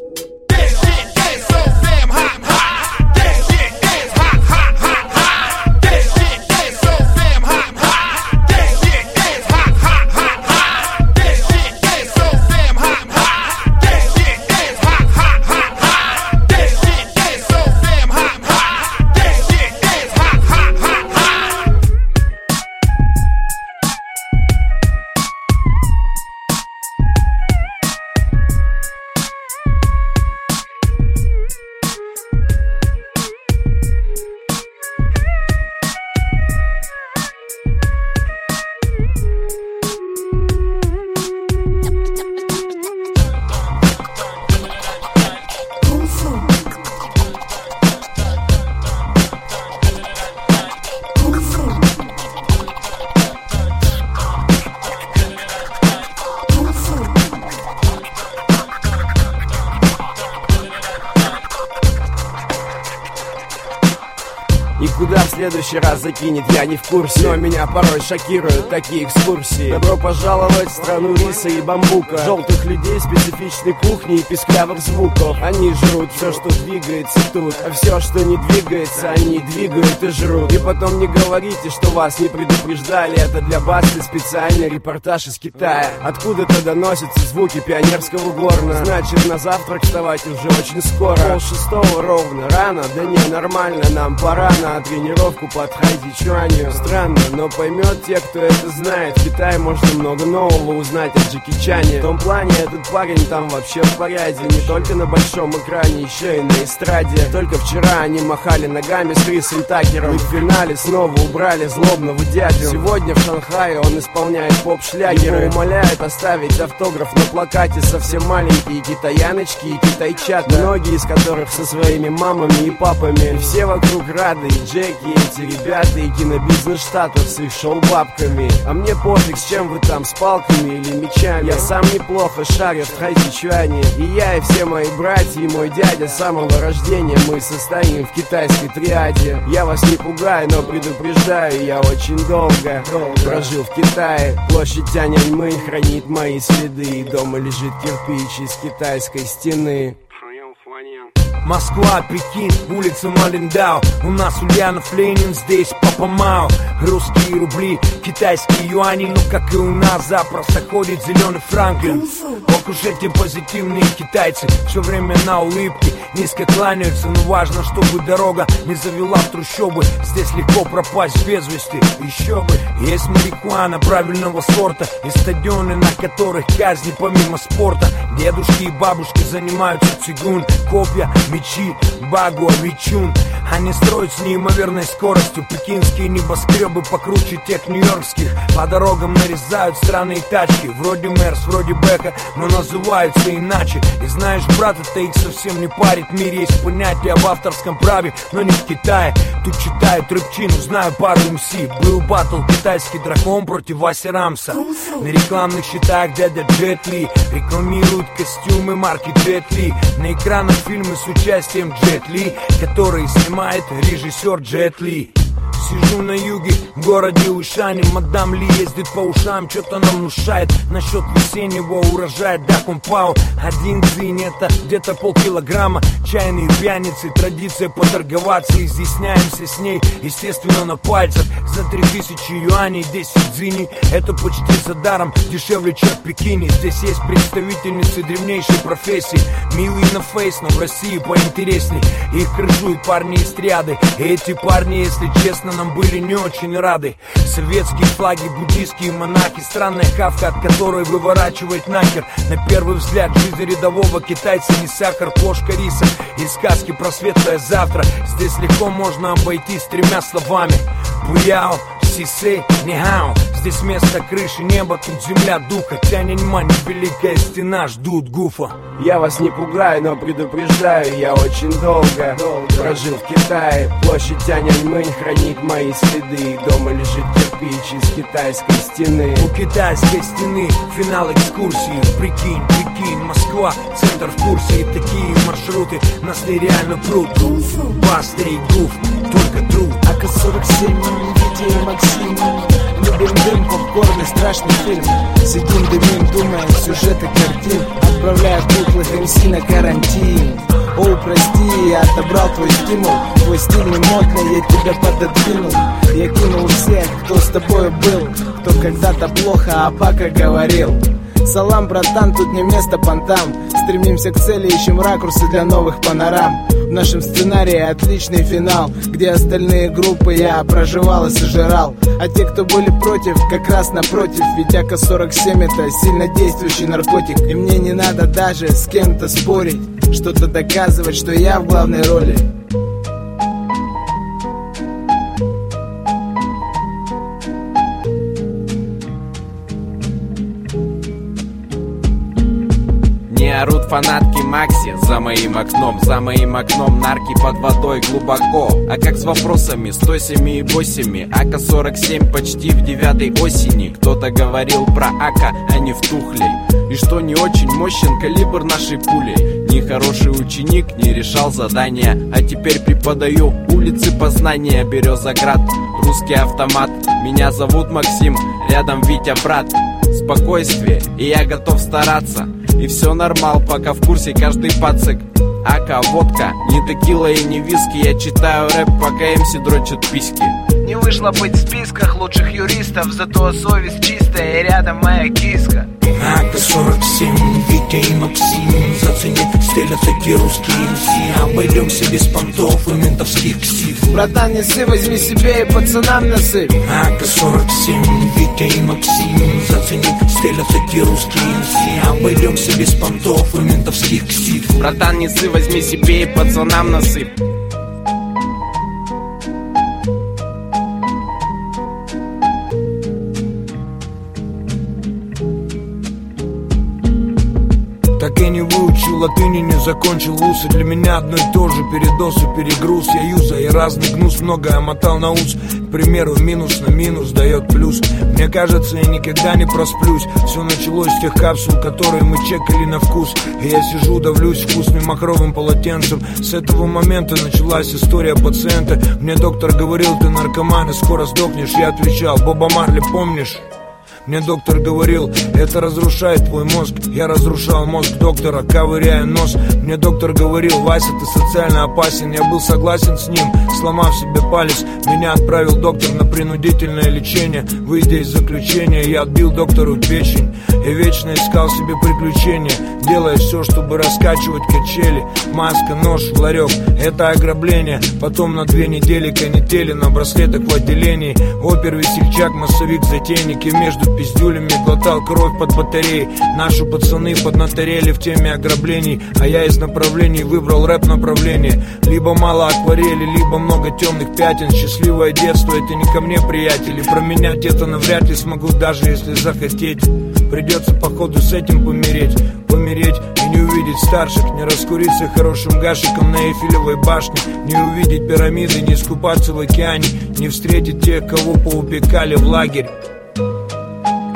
Куда в следующий раз закинет, я не в курсе. Но меня порой шокируют такие экскурсии. Добро пожаловать в страну риса и бамбука, желтых людей, специфичной кухни и писклявых звуков. Они жрут все, что двигается тут, а все, что не двигается, они двигают и жрут. И потом не говорите, что вас не предупреждали. Это для Басты специальный репортаж из Китая. Откуда-то доносятся звуки пионерского горна. Значит, на завтрак вставать уже очень скоро. Пол шестого ровно, рано, да не, нормально, нам пора на тренировку под хайдичуанью. Странно, но поймет те, кто это знает. В Китае можно много нового узнать о Джеки Чане. В том плане этот парень там вообще в порядке. Не только на большом экране, еще и на эстраде. Только вчера они махали ногами с Крисом Такером, и в финале снова убрали злобного дядю. Сегодня в Шанхае он исполняет поп-шлягеры. Его умоляют оставить автограф на плакате. Совсем маленькие китаяночки и китайчата, многие из которых со своими мамами и папами. И все вокруг рады, и Джеки, эти ребята, и кинобизнес штатов с их шоу-бабками. А мне пофиг, с чем вы там, с палками или мечами. Я сам неплохо шарю в хайдичуане. И я, и все мои братья, и мой дядя с самого рождения мы состоим в китайской триаде. Я вас не пугаю, но предупреждаю, я очень долго прожил в Китае. Площадь Тяньаньмэнь хранит мои следы, и дома лежит кирпич из китайской стены. Москва, Пекин, улица Малиндао. У нас Ульянов, Ленин, здесь Папа Мао. Русские рубли, китайские юани. Но как и у нас запросто ходит зеленый Франклин. Ох уж эти позитивные китайцы, все время на улыбке, низко кланяются. Но важно, чтобы дорога не завела в трущобы. Здесь легко пропасть без вести. Еще бы, есть марихуана правильного сорта и стадионы, на которых казни помимо спорта. Дедушки и бабушки занимаются цигун, копья, мечи, багуа, вичун. Они строят с неимоверной скоростью пекинские небоскребы покруче тех нью-йоркских. По дорогам нарезают странные тачки, вроде Мерс, вроде Бека, но называются иначе. И знаешь, брат, это их совсем не парит. В мире есть понятие об авторском праве, но не в Китае. Тут читают рэпчину, знаю пару эм си. Был баттл китайский дракон против Васи Рамса. На рекламных счетах дядя Джет Ли рекламирует костюмы марки Джет Ли. На экранах фильмы с участием Джет Ли, которые снимает режиссер Джет Ли. сижу на юге, в городе Ушане. Мадам Ли ездит по ушам, что-то нам внушает насчет весеннего урожая. Да, компау, один дзинь, это где-то полкилограмма. Чайные пьяницы, традиция поторговаться. Изъясняемся с ней, естественно, на пальцах. За три тысячи юаней десять дзиней, это почти за даром, дешевле, чем в Пекине. Здесь есть представительницы древнейшей профессии, милые на фейс, но в России поинтересней. Их крышуют парни из триады, и эти парни, если честно, нам были не очень рады. Советские флаги, буддийские монахи, странная хавка, от которой выворачивает нахер. На первый взгляд жизнь рядового китайца не сахар, плошка риса и сказки про светлое завтра. Здесь легко можно обойтись тремя словами: Буяо, Сисей, Нихао. Здесь место крыши, небо, тут земля духа. Тяньаньмань, великая стена, ждут гуфа. Я вас не пугаю, но предупреждаю, я очень долго, долго прожил в Китае. Площадь Тяньаньмэнь хранит мои следы. Дома лежит кирпич из китайской стены. У китайской стены финал экскурсии. Прикинь, прикинь, Москва, центр в курсе. И такие маршруты нас нереально прут. Бастрей гуф, только труд. А К сорок семь, Витя и Максим. Любим дым, попкорн и страшный фильм. Сидим, дымим, думаем сюжеты картин. Отправляя куклых эм си на карантин. О, прости, я отобрал твой стимул. Твой стиль не модный, я тебя пододвинул. Я кинул всех, кто с тобой был, кто когда-то плохо о Пако говорил. Салам, братан, тут не место понтам. Стремимся к цели, ищем ракурсы для новых панорам. В нашем сценарии отличный финал, где остальные группы я проживал и сожрал. А те, кто были против, как раз напротив. Ведь А К сорок семь это сильнодействующий наркотик. И мне не надо даже с кем-то спорить, что-то доказывать, что я в главной роли. Орут фанатки Макси за моим окном. За моим окном нарки под водой глубоко. А как с вопросами сто семь и восемь? А К сорок семь почти в девятой осени. Кто-то говорил про АК, а не в Тухлей. И что не очень мощен калибр нашей пули. Нехороший ученик не решал задания, а теперь преподаю улицы познания. Березоград, русский автомат. Меня зовут Максим, рядом Витя брат. Спокойствие, и я готов стараться. И все нормал, пока в курсе каждый пацик. Ака, водка, не текила и не виски. Я читаю рэп, пока эм си дрочат письки. Не вышло быть в списках лучших юристов, зато совесть чистая и рядом моя киска. А К сорок семь, Витя и Максим. Зацени, стелят такие русские эм си. Обойдемся без понтов и ментовских ксив. Братан, не ссы, возьми себе и пацанам насыпь. А К сорок семь, Витя и Максим. Зацени, стелят такие русские эм си. Обойдемся без понтов и ментовских ксив. Братан, не ссы, возьми себе и пацанам насыпь. Так я не выучил латыни, не закончил вуз. И для меня одно и то же, передоз и перегруз. Я юза и разный гнус, многое мотал на ус. К примеру, минус на минус дает плюс. Мне кажется, я никогда не просплюсь. Все началось с тех капсул, которые мы чекали на вкус. И я сижу, давлюсь вкусным махровым полотенцем. С этого момента началась история пациента. Мне доктор говорил, ты наркоман и скоро сдохнешь. Я отвечал, Боба Марли, помнишь? Мне доктор говорил, это разрушает твой мозг. Я разрушал мозг доктора, ковыряя нос. Мне доктор говорил, Вася, ты социально опасен. Я был согласен с ним, сломав себе палец. Меня отправил доктор на принудительное лечение. Выйдя из заключения, я отбил доктору печень. Я вечно искал себе приключения, делая все, чтобы раскачивать качели. Маска, нож, ларек, это ограбление. Потом на две недели канители, на браслетах в отделении. Опер, весельчак, массовик, затейник. И между пиздюлями глотал кровь под батареей. Наши пацаны поднаторели в теме ограблений, а я из направлений выбрал рэп направление. Либо мало акварели, либо много темных пятен. Счастливое детство, это не ко мне, приятели. Променять это навряд ли смогу, даже если захотеть. Придется походу с этим помереть. Помереть и не увидеть старших, не раскуриться хорошим гашиком на Эйфелевой башне, не увидеть пирамиды, не искупаться в океане, не встретить тех, кого поупекали в лагерь.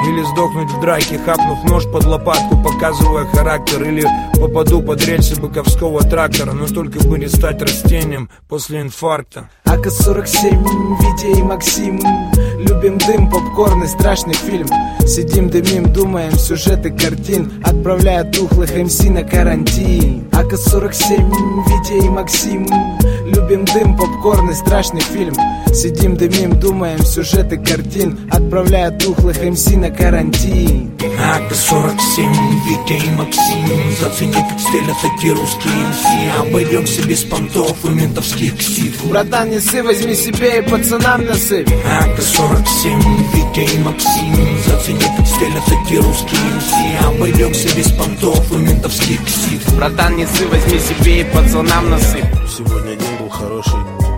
Или сдохнуть в драке, хапнув нож под лопатку, показывая характер. Или попаду под рельсы быковского трактора, но только бы не стать растением после инфаркта. А К сорок семь, Витя и Максим, любим дым, попкорн и страшный фильм. Сидим, дымим, думаем сюжеты картин, отправляя тухлых эм си на карантин. А К сорок семь, Витя и Максим, любим дым, попкорн и страшный фильм. Сидим, дымим, думаем сюжеты картин, отправляя тухлых эм си на карантин. А К сорок семь, Витя и Максим, зацени, как стелятся те русские эм си. Обойдемся без понтов и ментовских ксив. Братан, не ссы, возьми себе и пацанам насыпь. А К сорок семь, Витя и Максим, зацени, как стелятся те русские эм си. Обойдемся без понтов и ментовских ксив. Братан, не ссы, возьми себе и пацанам насыпь. Сегодня день был хороший,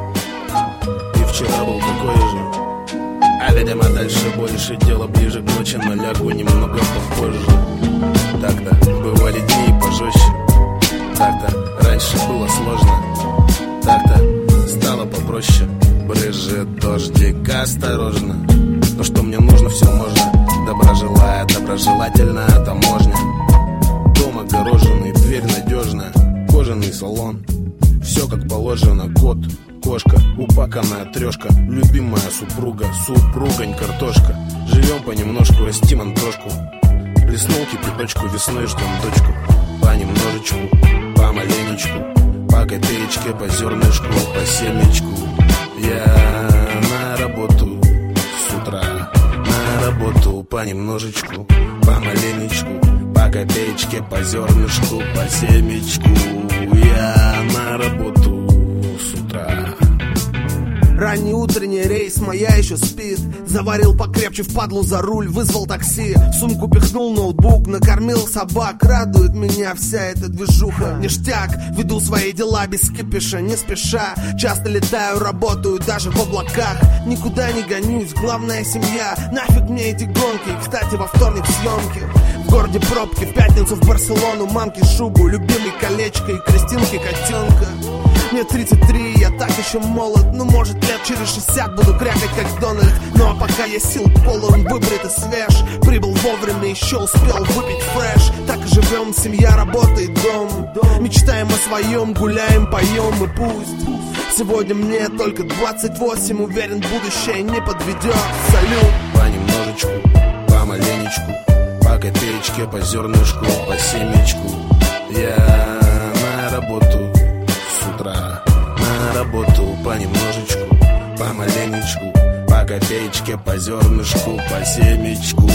и вчера был такой же. А видимо дальше больше, дело ближе к ночи, но лягу немного попозже. Так-то бывали дни пожестче, так-то раньше было сложно, так-то стало попроще. Брызжет дождик, осторожно, но что мне нужно, все можно. Добра желает, доброжелательная таможня. Дом огороженный, дверь надежная, кожаный салон. Все как положено, кот, кошка, упаканная трешка, любимая супруга, супругань, картошка. Живем понемножку, растим антошку. Плеснул кипяточку, весной ждем дочку. Понемножечку, помаленечку, по копеечке, по зернышку, по семечку. Я на работу с утра, на работу понемножечку, помаленечку, по копеечке, по зернышку, по семечку. Я на работу с утра. Ранний утренний рейс, моя еще спит. Заварил покрепче впадлу за руль, вызвал такси. В сумку пихнул ноутбук, накормил собак. Радует меня вся эта движуха. Ништяк, веду свои дела без кипиша, не спеша. Часто летаю, работаю даже в облаках. Никуда не гонюсь, главная семья. Нафиг мне эти гонки, кстати, во вторник съемки. В городе пробки, в пятницу в Барселону. Мамке шубу, любимый колечко и Кристинке котенка. Мне тридцать три, я так еще молод. Ну, может, лет через шестьдесят буду крякать, как Дональд. Ну, а пока я сил полон, выбрит и свеж. Прибыл вовремя, еще успел выпить фреш. Так и живем, семья, работа и дом. Мечтаем о своем, гуляем, поем и пусть. Сегодня мне только двадцать восемь, уверен, будущее не подведет. Салют! Понемножечку, помаленечку, по копеечке, по зернышку, по семечку. Я на работу с утра, на работу понемножечку, помаленечку, по копеечке, по зернышку, по семечку.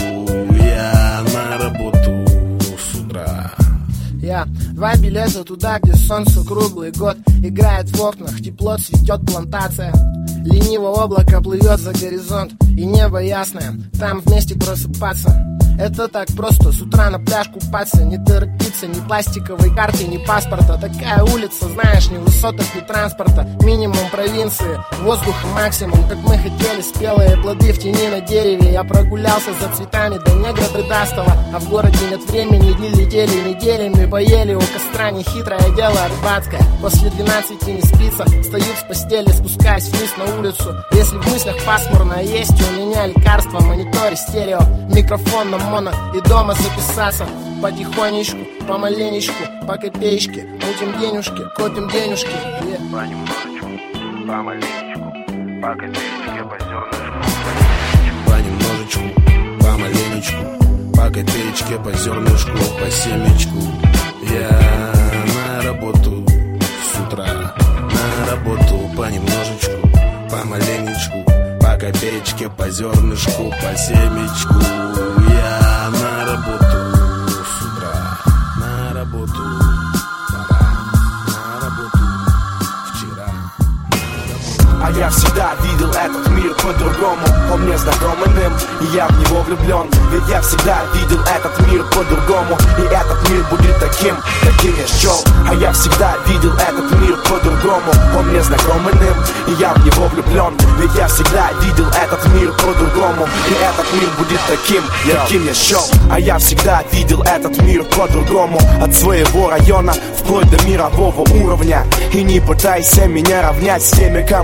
Я на работу с утра. Я два билета туда, где солнце круглый год играет в окнах, тепло, цветет плантация. Лениво облако плывет за горизонт, и небо ясное, там вместе просыпаться. Это так просто, с утра на пляж купаться. Не торопиться, ни пластиковой карты, ни паспорта. Такая улица, знаешь, ни высоток, ни транспорта. Минимум провинции, воздуха максимум. Как мы хотели, спелые плоды в тени на дереве. Я прогулялся за цветами до негра Дрыдастова. А в городе нет времени, дни летели неделями. Поели у костра, нехитрое дело рыбацкое. После двенадцати не спится, встают с постели, спускаясь вниз на улицу. Если в мыслях пасмурно, есть у меня лекарство. Монитор, стерео, микрофон на моно и дома записаться. Потихонечку, помаленечку, по копеечке. Мутим денежки, копим денежки. yeah. Понемножечку, помаленечку, по копеечке, по зернышку. Понемножечку, помаленечку, по копеечке, по зернышку, по семечку. Я на работу с утра, на работу понемножечку, помаленечку, по копеечке, по зернышку, по семечку. Я на работу с утра, на работу, пора, на работу вчера. А я всегда видел этот мир по-другому. Он мне знакомым, и я в него влюблен. Ведь я всегда видел этот мир по-другому. И этот мир будет таким, каким я счел. А я всегда видел этот мир по-другому. Он мне знакомым, и я в него влюблен. Ведь я всегда видел этот мир по-другому. И этот мир будет таким, каким я счел. А я всегда видел этот мир по-другому. От своего района вплоть до мирового уровня. И не пытайся меня равнять с теми, кому не по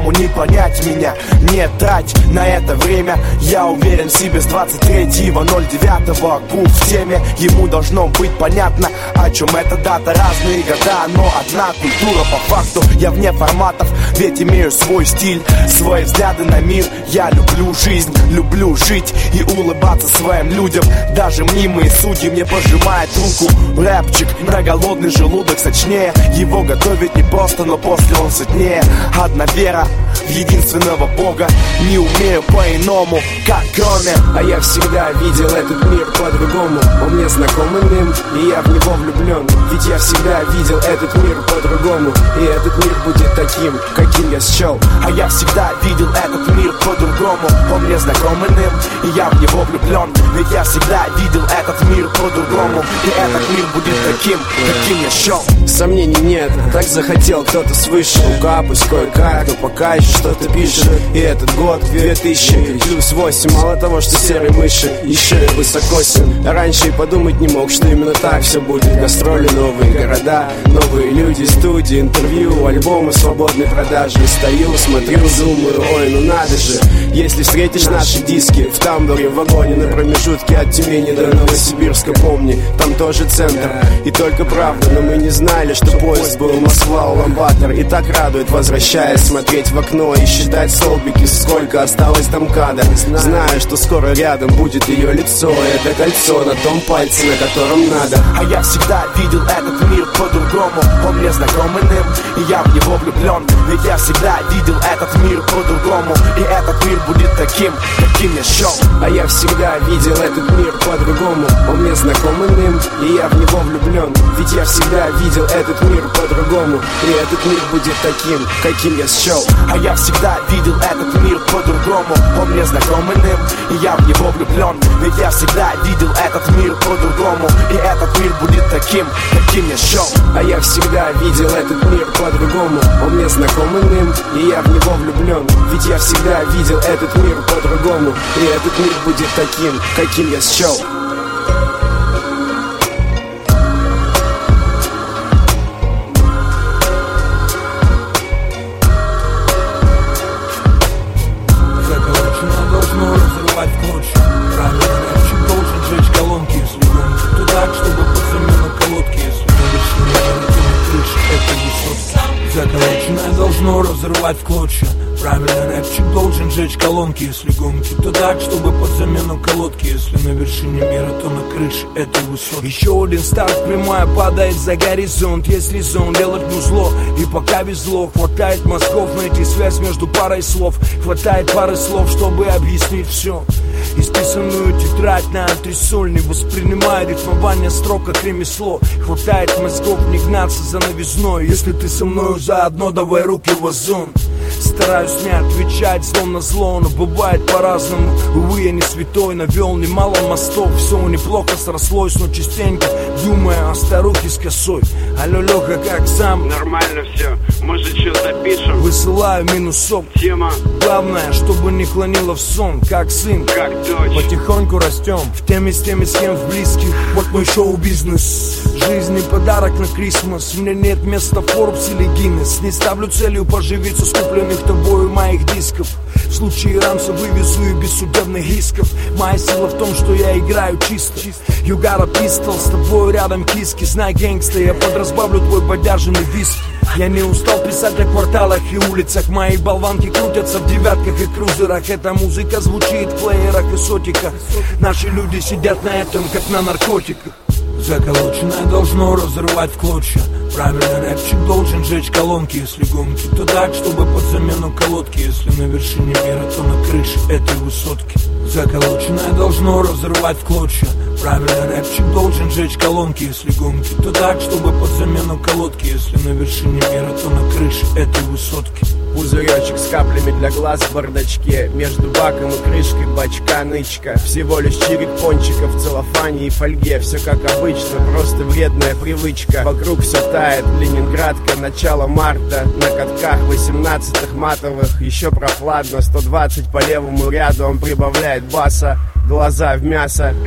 понять меня. Не трать на это время, я уверен в себе. С двадцать третьего ноль девятого Куб в теме, ему должно быть понятно, о чем эта дата. Разные года, но одна культура по факту. Я вне форматов, ведь имею свой стиль, свои взгляды на мир. Я люблю жизнь, люблю жить и улыбаться своим людям. Даже мнимые судьи мне пожимают руку. Рэпчик на голодный желудок сочнее. Его готовить не просто, но после он сытнее. Одна вера в единственного Бога. Не умею по-иному, как кроме. А я всегда видел этот мир по-другому. Он мне знаком иным, и я в него влюблен. Ведь я всегда видел этот мир по-другому. И этот мир будет таким, каким я счел. А я всегда видел этот мир по-другому. Он мне знаком иным, и я в него влюблен. Ведь я всегда видел этот мир по-другому. И этот мир будет таким, каким я счел. Сомнений нет, так захотел кто-то свыше. Рука пусть кое-как, но пока еще что-то пишет. И этот год две тысячи плюс восемь. Мало того, что серые мыши, еще и высокосен. Раньше и подумать не мог, что именно так все будет. Гастроли, новые города, новые люди, студии, интервью, альбомы, свободной продажи. Стою, смотрю, думаю, ой, ну надо же. Если встретишь наши диски в тамбуре, в вагоне, на промежутке от Тюмени до Новосибирска, помни, там тоже центр. И только правда, но мы не знали, что поезд был Москва-Уламбатор. И так радует, возвращаясь, смотреть в окно и считать столбики, сколько осталось там МКАДа. Знаю, что скоро рядом будет ее лицо. Это кольцо на том пальце, на котором надо. А я всегда видел этот мир по-другому. Он мне знаком иным, и я в него влюблен. Ведь я всегда видел этот мир по-другому. И этот мир будет таким, каким я счел. А я всегда видел этот мир по-другому. Он мне знаком иным, и я в него влюблен. Ведь я всегда видел этот мир по-другому. И этот мир будет таким, каким я счел. А я всегда видел этот мир по-другому. Он мне знаком иным, и я в него влюблен. Ведь я всегда видел этот мир по-другому. И этот мир будет таким, каким я счел. А я всегда видел этот мир по-другому. Он мне знаком иным, и я в него влюблен. Ведь я всегда видел этот мир по-другому. И этот мир будет таким, каким я счел. Разрывать в клочья. Правильно, рэпчик должен жечь колонки, если гонки, то так, чтобы под замену колодки. Если на вершине мира, то на крыше этой высотки. Еще один старт, прямая падает за горизонт. Есть резон делать музло, и пока везло. Хватает мозгов найти связь между парой слов. Хватает пары слов, чтобы объяснить все. Исписанную тетрадь на антресоль не воспринимая рифмование строк как ремесло. Хватает мозгов не гнаться за новизной. Если ты со мною заодно, давай руки в озон. Стараюсь не отвечать зло на зло, но бывает по-разному. Увы, я не святой, навел немало мостов. Все неплохо срослось, но частенько думая о старухе с косой. Алло, Леха, как сам? Нормально все, может, что запишем? Высылаю минусов. Тема. Главное, чтобы не клонило в сон. Как сын, как дочь. Потихоньку растем. В теме с теми, с кем в близких. Вот мой шоу-бизнес. Жизнь не подарок на Крисмас. Мне нет места в Forbes или Guinness. Не ставлю целью поживиться с купленных тобою моих дисков. В случае рамса вывезу и без судебных исков. Моя сила в том, что я играю чисто. You got a pistol, с тобой рядом киски. Знай, гэнгста, я подразбавлю твой подержанный виски. Я не устал писать о кварталах и улицах. Мои болванки крутятся в девятках и крузерах. Эта музыка звучит в плеерах и сотиках. Наши люди сидят на этом, как на наркотиках. Заколоченное должно разрывать в клочья. Правильно, рэпчик должен жечь колонки, если гонки, то так, чтобы под замену колодки. Если на вершине мира, то на крыше этой высотки. Заколоченное должно разрывать в клочья. Правильно, рэпчик должен жечь колонки, если гонки, то так, чтобы под замену колодки. Если на вершине мира, то на крыше этой высотки. Пузыречек с каплями для глаз в бардачке. Между баком и крышкой бачка нычка. Всего лишь чирик пончиков в целлофане и фольге. Все как обычно, просто вредная привычка. Вокруг все тает, Ленинградка, начало марта. На катках восемнадцатых матовых. Еще прохладно, сто двадцать по левому ряду. Он прибавляет баса, глаза в мясо.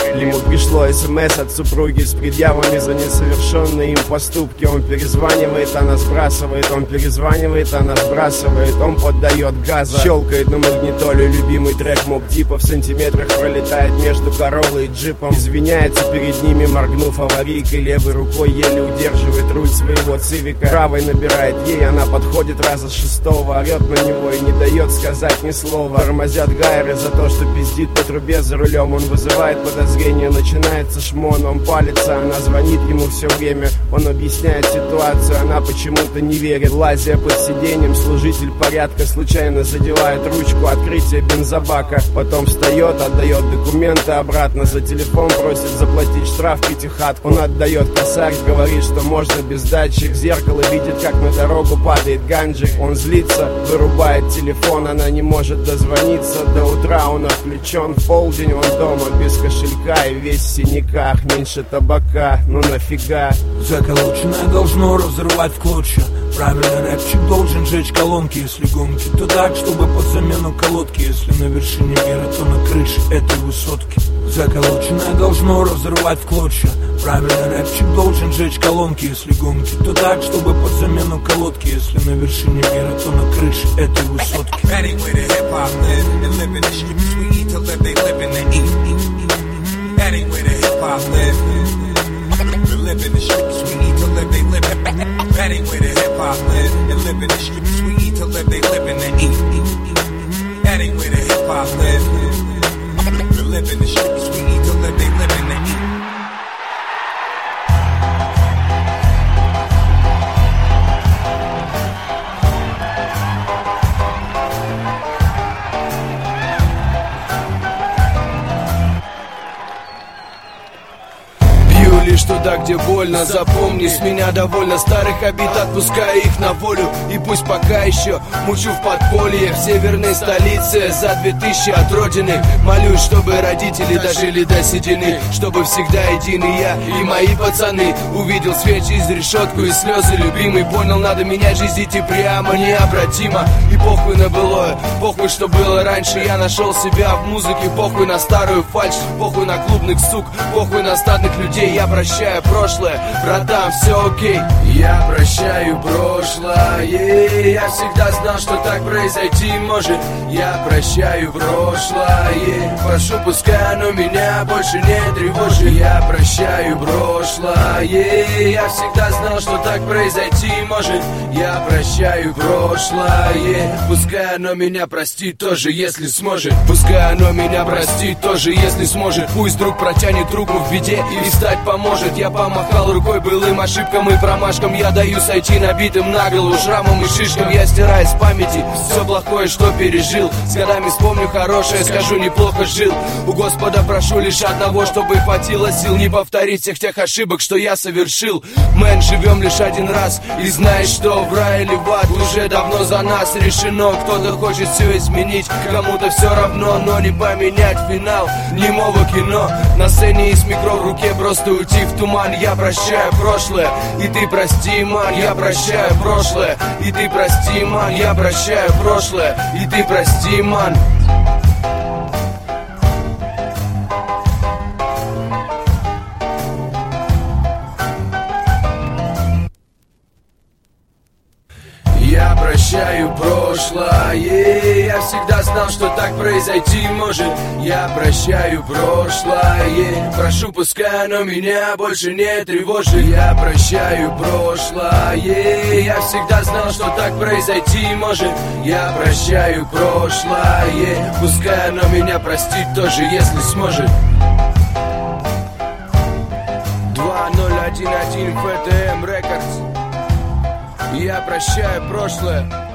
Ему пришло смс от супруги с предъявами за несовершенные им поступки. Он перезванивает, она сбрасывает, он перезванивает, она сбрасывает. Он поддает газа, щелкает на магнитоле любимый трек Моб Дипа. В сантиметрах пролетает между Короллой и джипом. Извиняется перед ними, моргнув аварийкой. Левой рукой еле удерживает руль своего цивика. Правой набирает ей, она подходит раза с шестого. Орет на него и не дает сказать ни слова. Тормозят гайры за то, что пиздит по трубе за рулем. Он вызывает подозрение, начинается шмон. Он палится, она звонит ему все время. Он объясняет ситуацию, она почему-то не верит. Лазя под сиденьем, служитель порядка случайно задевает ручку открытия бензобака. Потом встает, отдает документы обратно. За телефон просит заплатить штраф пятихатку. Он отдает косарь, говорит, что можно без датчик. В зеркало видит, как на дорогу падает ганджик. Он злится, вырубает телефон. Она не может дозвониться. До утра он отключен. В полдень он дома без кошелька и весь в синяках. Меньше табака, ну нафига. Заколоченное должно разрывать в клочья. Правильно, рэпчик должен жечь колонки. Если гонки, то так, чтобы под замену колодки. Если на вершине мира, то на крыше этой высотки. Заколоченное должно разрывать в клочья. Правильно, рэпчик должен жечь колонки. Если гонки, то так, чтобы под замену колодки. Если на вершине мира, то на крыше этой высотки. That ain't where the hip hop live. To live in the streets, we need to live, they live. That ain't where the hip hop live. And live in the streets, we need to live, they live in the eat. That ain't where the hip hop live. To live in the streets, we need to live, they live in the eat. Лишь туда, где больно, запомни, с меня довольно старых обид, отпуская их на волю. И пусть пока еще мучу в подполье в северной столице за две тысячи от родины. Молюсь, чтобы родители дожили до седины, чтобы всегда едины я и мои пацаны. Увидел свет через решетку и слезы любимый. Понял, надо менять жизнь, идти прямо, необратимо. И похуй на былое, похуй, что было раньше. Я нашел себя в музыке, похуй на старую фальшь, похуй на клубных сук, похуй на стадных людей. Я прощаю прошлое, братан, все окей. Я прощаю прошлое, я всегда знал, что так произойти может. Я прощаю прошлое, прошу, пускай оно меня больше не тревожит. Я прощаю прошлое, я всегда знал, что так произойти может. Я прощаю прошлое, пускай оно меня простит тоже, если сможет. Пускай оно меня простит тоже, если сможет. Пусть друг протянет руку в беде и встать поможет. Я помахал рукой былым ошибкам и промашкам. Я даю сойти набитым на голову шрамом и шишкам. Я стираю с памяти все плохое, что пережил. С годами вспомню хорошее, скажу, неплохо жил. У Господа прошу лишь одного, чтобы хватило сил не повторить всех тех ошибок, что я совершил. Мэн, живем лишь один раз, и знаешь, что в рай или в ад уже давно за нас решено. Кто-то хочет все изменить, кому-то все равно, но не поменять финал немого кино. На сцене и с микро в руке просто уйти в туман. Я прощаю прошлое, и ты прости, ман. Я прощаю прошлое, и ты прости, ман. Я прощаю прошлое, и ты прости, ман. Я прощаю прошлое, я всегда знал, что так произойти может. Я прощаю прошлое, прошу, пускай оно меня больше не тревожит. Я прощаю прошлое, я всегда знал, что так произойти может. Я прощаю прошлое, пускай оно меня простит тоже, если сможет. два ноль один один эф тэ эм Records. Я прощаю прошлое.